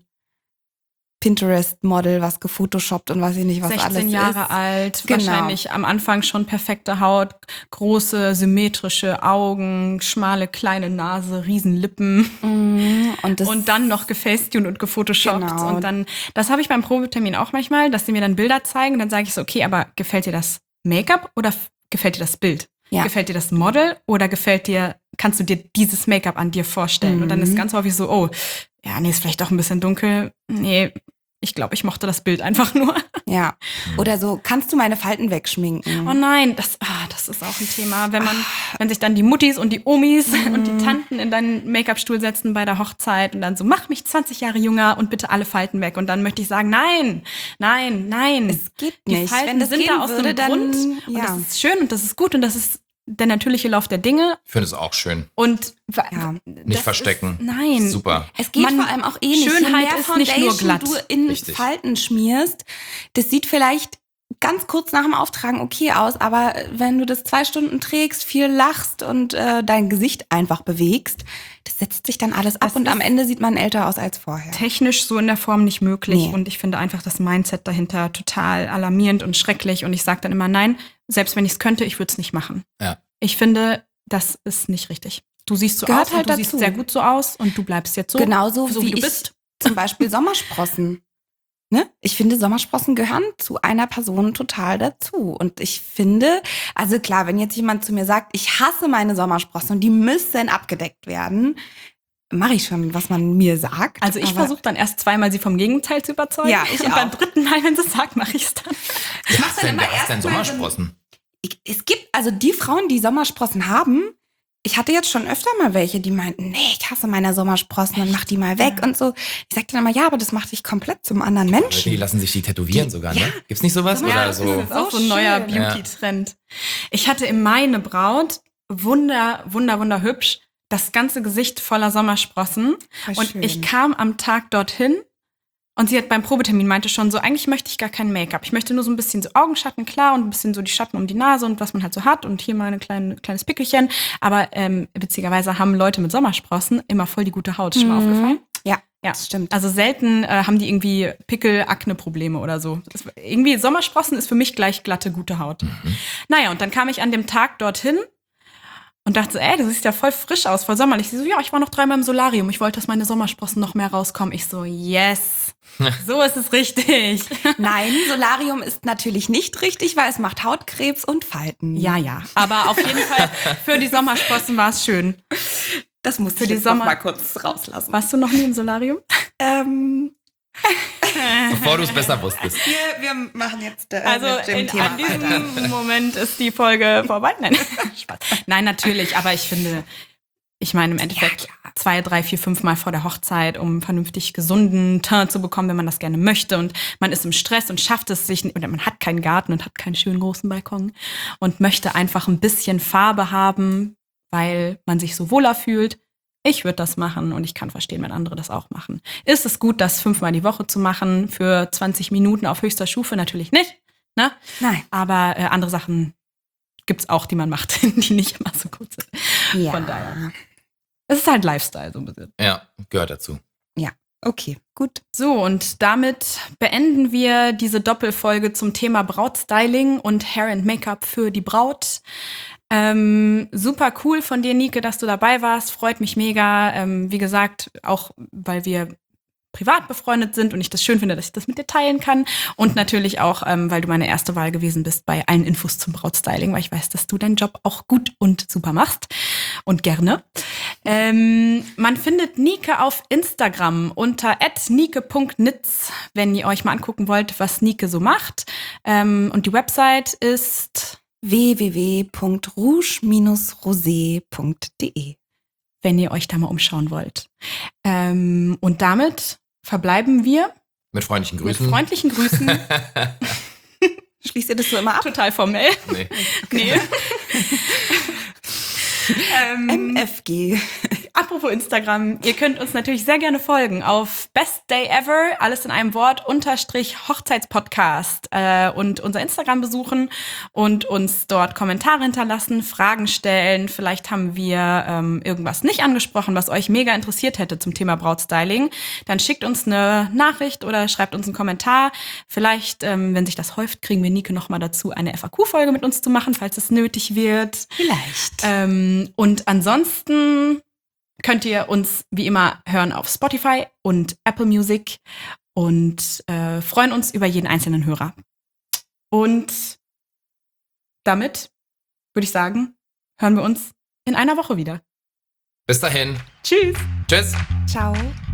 Pinterest-Model, was gefotoshoppt und weiß ich nicht, was alles ist. sechzehn Jahre alt, Genau. wahrscheinlich am Anfang schon perfekte Haut, große, symmetrische Augen, schmale, kleine Nase, Riesenlippen. Mhm, und, das Und dann noch gefacetuned und gefotoshoppt. Genau. Und dann, das habe ich beim Probetermin auch manchmal, dass sie mir dann Bilder zeigen und dann sage ich so, okay, aber gefällt dir das Make-up oder f- gefällt dir das Bild? Ja. Gefällt dir das Model oder gefällt dir, kannst du dir dieses Make-up an dir vorstellen? Mhm. Und dann ist ganz häufig so, oh, ja, nee, ist vielleicht doch ein bisschen dunkel. Nee, ich glaube, ich mochte das Bild einfach nur. Ja. Oder so, kannst du meine Falten wegschminken? Oh nein, das, ah, das ist auch ein Thema. Wenn man, wenn sich dann die Muttis und die Omis und die Tanten in deinen Make-up-Stuhl setzen bei der Hochzeit und dann so, mach mich zwanzig Jahre jünger und bitte alle Falten weg. Und dann möchte ich sagen, nein, nein, nein. Es geht Die nicht. Falten Wenn das sind gehen da aus würde, einem dann- Grund. Und ja. das ist schön und das ist gut und das ist der natürliche Lauf der Dinge. Ich finde es auch schön. Und Ja. Nicht verstecken. Ist, nein. Super. Es geht Man- vor allem auch eh nicht. Schönheit Je mehr ist nicht nur Foundation glatt. du in Richtig. Falten schmierst, das sieht vielleicht ganz kurz nach dem Auftragen okay aus, aber wenn du das zwei Stunden trägst, viel lachst und äh, dein Gesicht einfach bewegst, das setzt sich dann alles ab Das und am ist- Ende sieht man älter aus als vorher. Technisch so in der Form nicht möglich. Nee. Und ich finde einfach das Mindset dahinter total alarmierend und schrecklich. Und ich sage dann immer, nein, selbst wenn ich es könnte, ich würde es nicht machen. Ja. Ich finde, das ist nicht richtig. Du siehst so Gehört aus halt und du siehst dazu. sehr gut so aus und du bleibst jetzt so, Genauso so wie, wie du ich bist. zum Beispiel Sommersprossen. Ne? Ich finde, Sommersprossen gehören zu einer Person total dazu. Und ich finde, also klar, wenn jetzt jemand zu mir sagt, ich hasse meine Sommersprossen und die müssen abgedeckt werden, mache ich schon, was man mir sagt. Also ich Aber versuche dann erst zweimal, sie vom Gegenteil zu überzeugen. Ja, ich und beim auch. dritten Mal, wenn sie es sagt, mache ich es dann. Wer mach's hast dann denn, immer wer hast denn erst mal so- Sommersprossen? ich, es gibt also die Frauen, die Sommersprossen haben. Ich hatte jetzt schon öfter mal welche, die meinten, nee, ich hasse meine Sommersprossen und mach die mal weg und so. Ich sagte dann immer, ja, aber das macht dich komplett zum anderen Leute, Menschen. die lassen sich die tätowieren Die- sogar, ja. ne? Gibt's nicht sowas? Ja, Oder das so? Das ist auch so ein So neuer schön. Beauty-Trend. Ich hatte im Mai eine Braut, wunder, wunder, wunder hübsch, das ganze Gesicht voller Sommersprossen. Voll Und schön. ich kam am Tag dorthin und sie hat beim Probetermin meinte schon so, eigentlich möchte ich gar kein Make-up. Ich möchte nur so ein bisschen so Augenschatten, klar, und ein bisschen so die Schatten um die Nase und was man halt so hat und hier mal ein kleine, kleines Pickelchen. Aber ähm, witzigerweise haben Leute mit Sommersprossen immer voll die gute Haut. Ist schon mal Mhm. aufgefallen? Ja, Ja, das stimmt. Also selten äh, haben die irgendwie Pickel, Akne-Probleme oder so. Das, irgendwie Sommersprossen ist für mich gleich glatte, gute Haut. Naja, und dann kam ich an dem Tag dorthin und dachte so, ey, du siehst ja voll frisch aus, voll sommerlich. Sie so, ja, ich war noch dreimal im Solarium. Ich wollte, dass meine Sommersprossen noch mehr rauskommen. Ich so, yes, so ist es richtig. Nein, Solarium ist natürlich nicht richtig, weil es macht Hautkrebs und Falten. Ja, ja. Aber auf jeden Fall, für die Sommersprossen war es schön. das musst für du die jetzt noch Sommer- mal kurz rauslassen. Warst du noch nie im Solarium? Ähm, Bevor du es besser wusstest. Wir, wir machen jetzt äh, Also mit dem in, Thema an diesem weiter. Moment ist die Folge vorbei. Nein, Spaß. Nein, natürlich, aber ich finde, ich meine im Endeffekt Ja, klar. zwei, drei, vier, fünf Mal vor der Hochzeit, um vernünftig gesunden Teint zu bekommen, wenn man das gerne möchte und man ist im Stress und schafft es sich, oder man hat keinen Garten und hat keinen schönen großen Balkon und möchte einfach ein bisschen Farbe haben, weil man sich so wohler fühlt. Ich würde das machen und ich kann verstehen, wenn andere das auch machen. Ist es gut, das fünfmal die Woche zu machen für zwanzig Minuten auf höchster Stufe? Natürlich nicht, ne? Nein. Aber äh, andere Sachen gibt's auch, die man macht, die nicht immer so gut sind. Ja. Von daher. Es ist halt Lifestyle so ein bisschen. Ja, gehört dazu. Okay, gut. So, und damit beenden wir diese Doppelfolge zum Thema Brautstyling und Hair and Make-up für die Braut. Ähm, super cool von dir, Nike, dass du dabei warst. Freut mich mega. Ähm, wie gesagt, auch weil wir privat befreundet sind und ich das schön finde, dass ich das mit dir teilen kann. Und natürlich auch, ähm, weil du meine erste Wahl gewesen bist bei allen Infos zum Brautstyling, weil ich weiß, dass du deinen Job auch gut und super machst und gerne. Ähm, man findet Nike auf Instagram unter at nike punkt nitz, wenn ihr euch mal angucken wollt, was Nike so macht. Ähm, und die Website ist w w w punkt rouge rosé punkt d e. wenn ihr euch da mal umschauen wollt. Ähm, und damit verbleiben wir Mit freundlichen mit Grüßen. freundlichen Grüßen. Schließt ihr das so immer ab? Total formell. Nee. Nee. ähm, M F G. Apropos Instagram, ihr könnt uns natürlich sehr gerne folgen auf Best Day Ever, alles in einem Wort, unterstrich Hochzeitspodcast äh, und unser Instagram besuchen und uns dort Kommentare hinterlassen, Fragen stellen. Vielleicht haben wir ähm, irgendwas nicht angesprochen, was euch mega interessiert hätte zum Thema Brautstyling. Dann schickt uns eine Nachricht oder schreibt uns einen Kommentar. Vielleicht, ähm, wenn sich das häuft, kriegen wir Nike noch mal dazu, eine F A Q-Folge mit uns zu machen, falls es nötig wird. Vielleicht. Ähm, und ansonsten könnt ihr uns wie immer hören auf Spotify und Apple Music und äh, freuen uns über jeden einzelnen Hörer. Und damit würde ich sagen, hören wir uns in einer Woche wieder. Bis dahin. Tschüss. Tschüss. Ciao.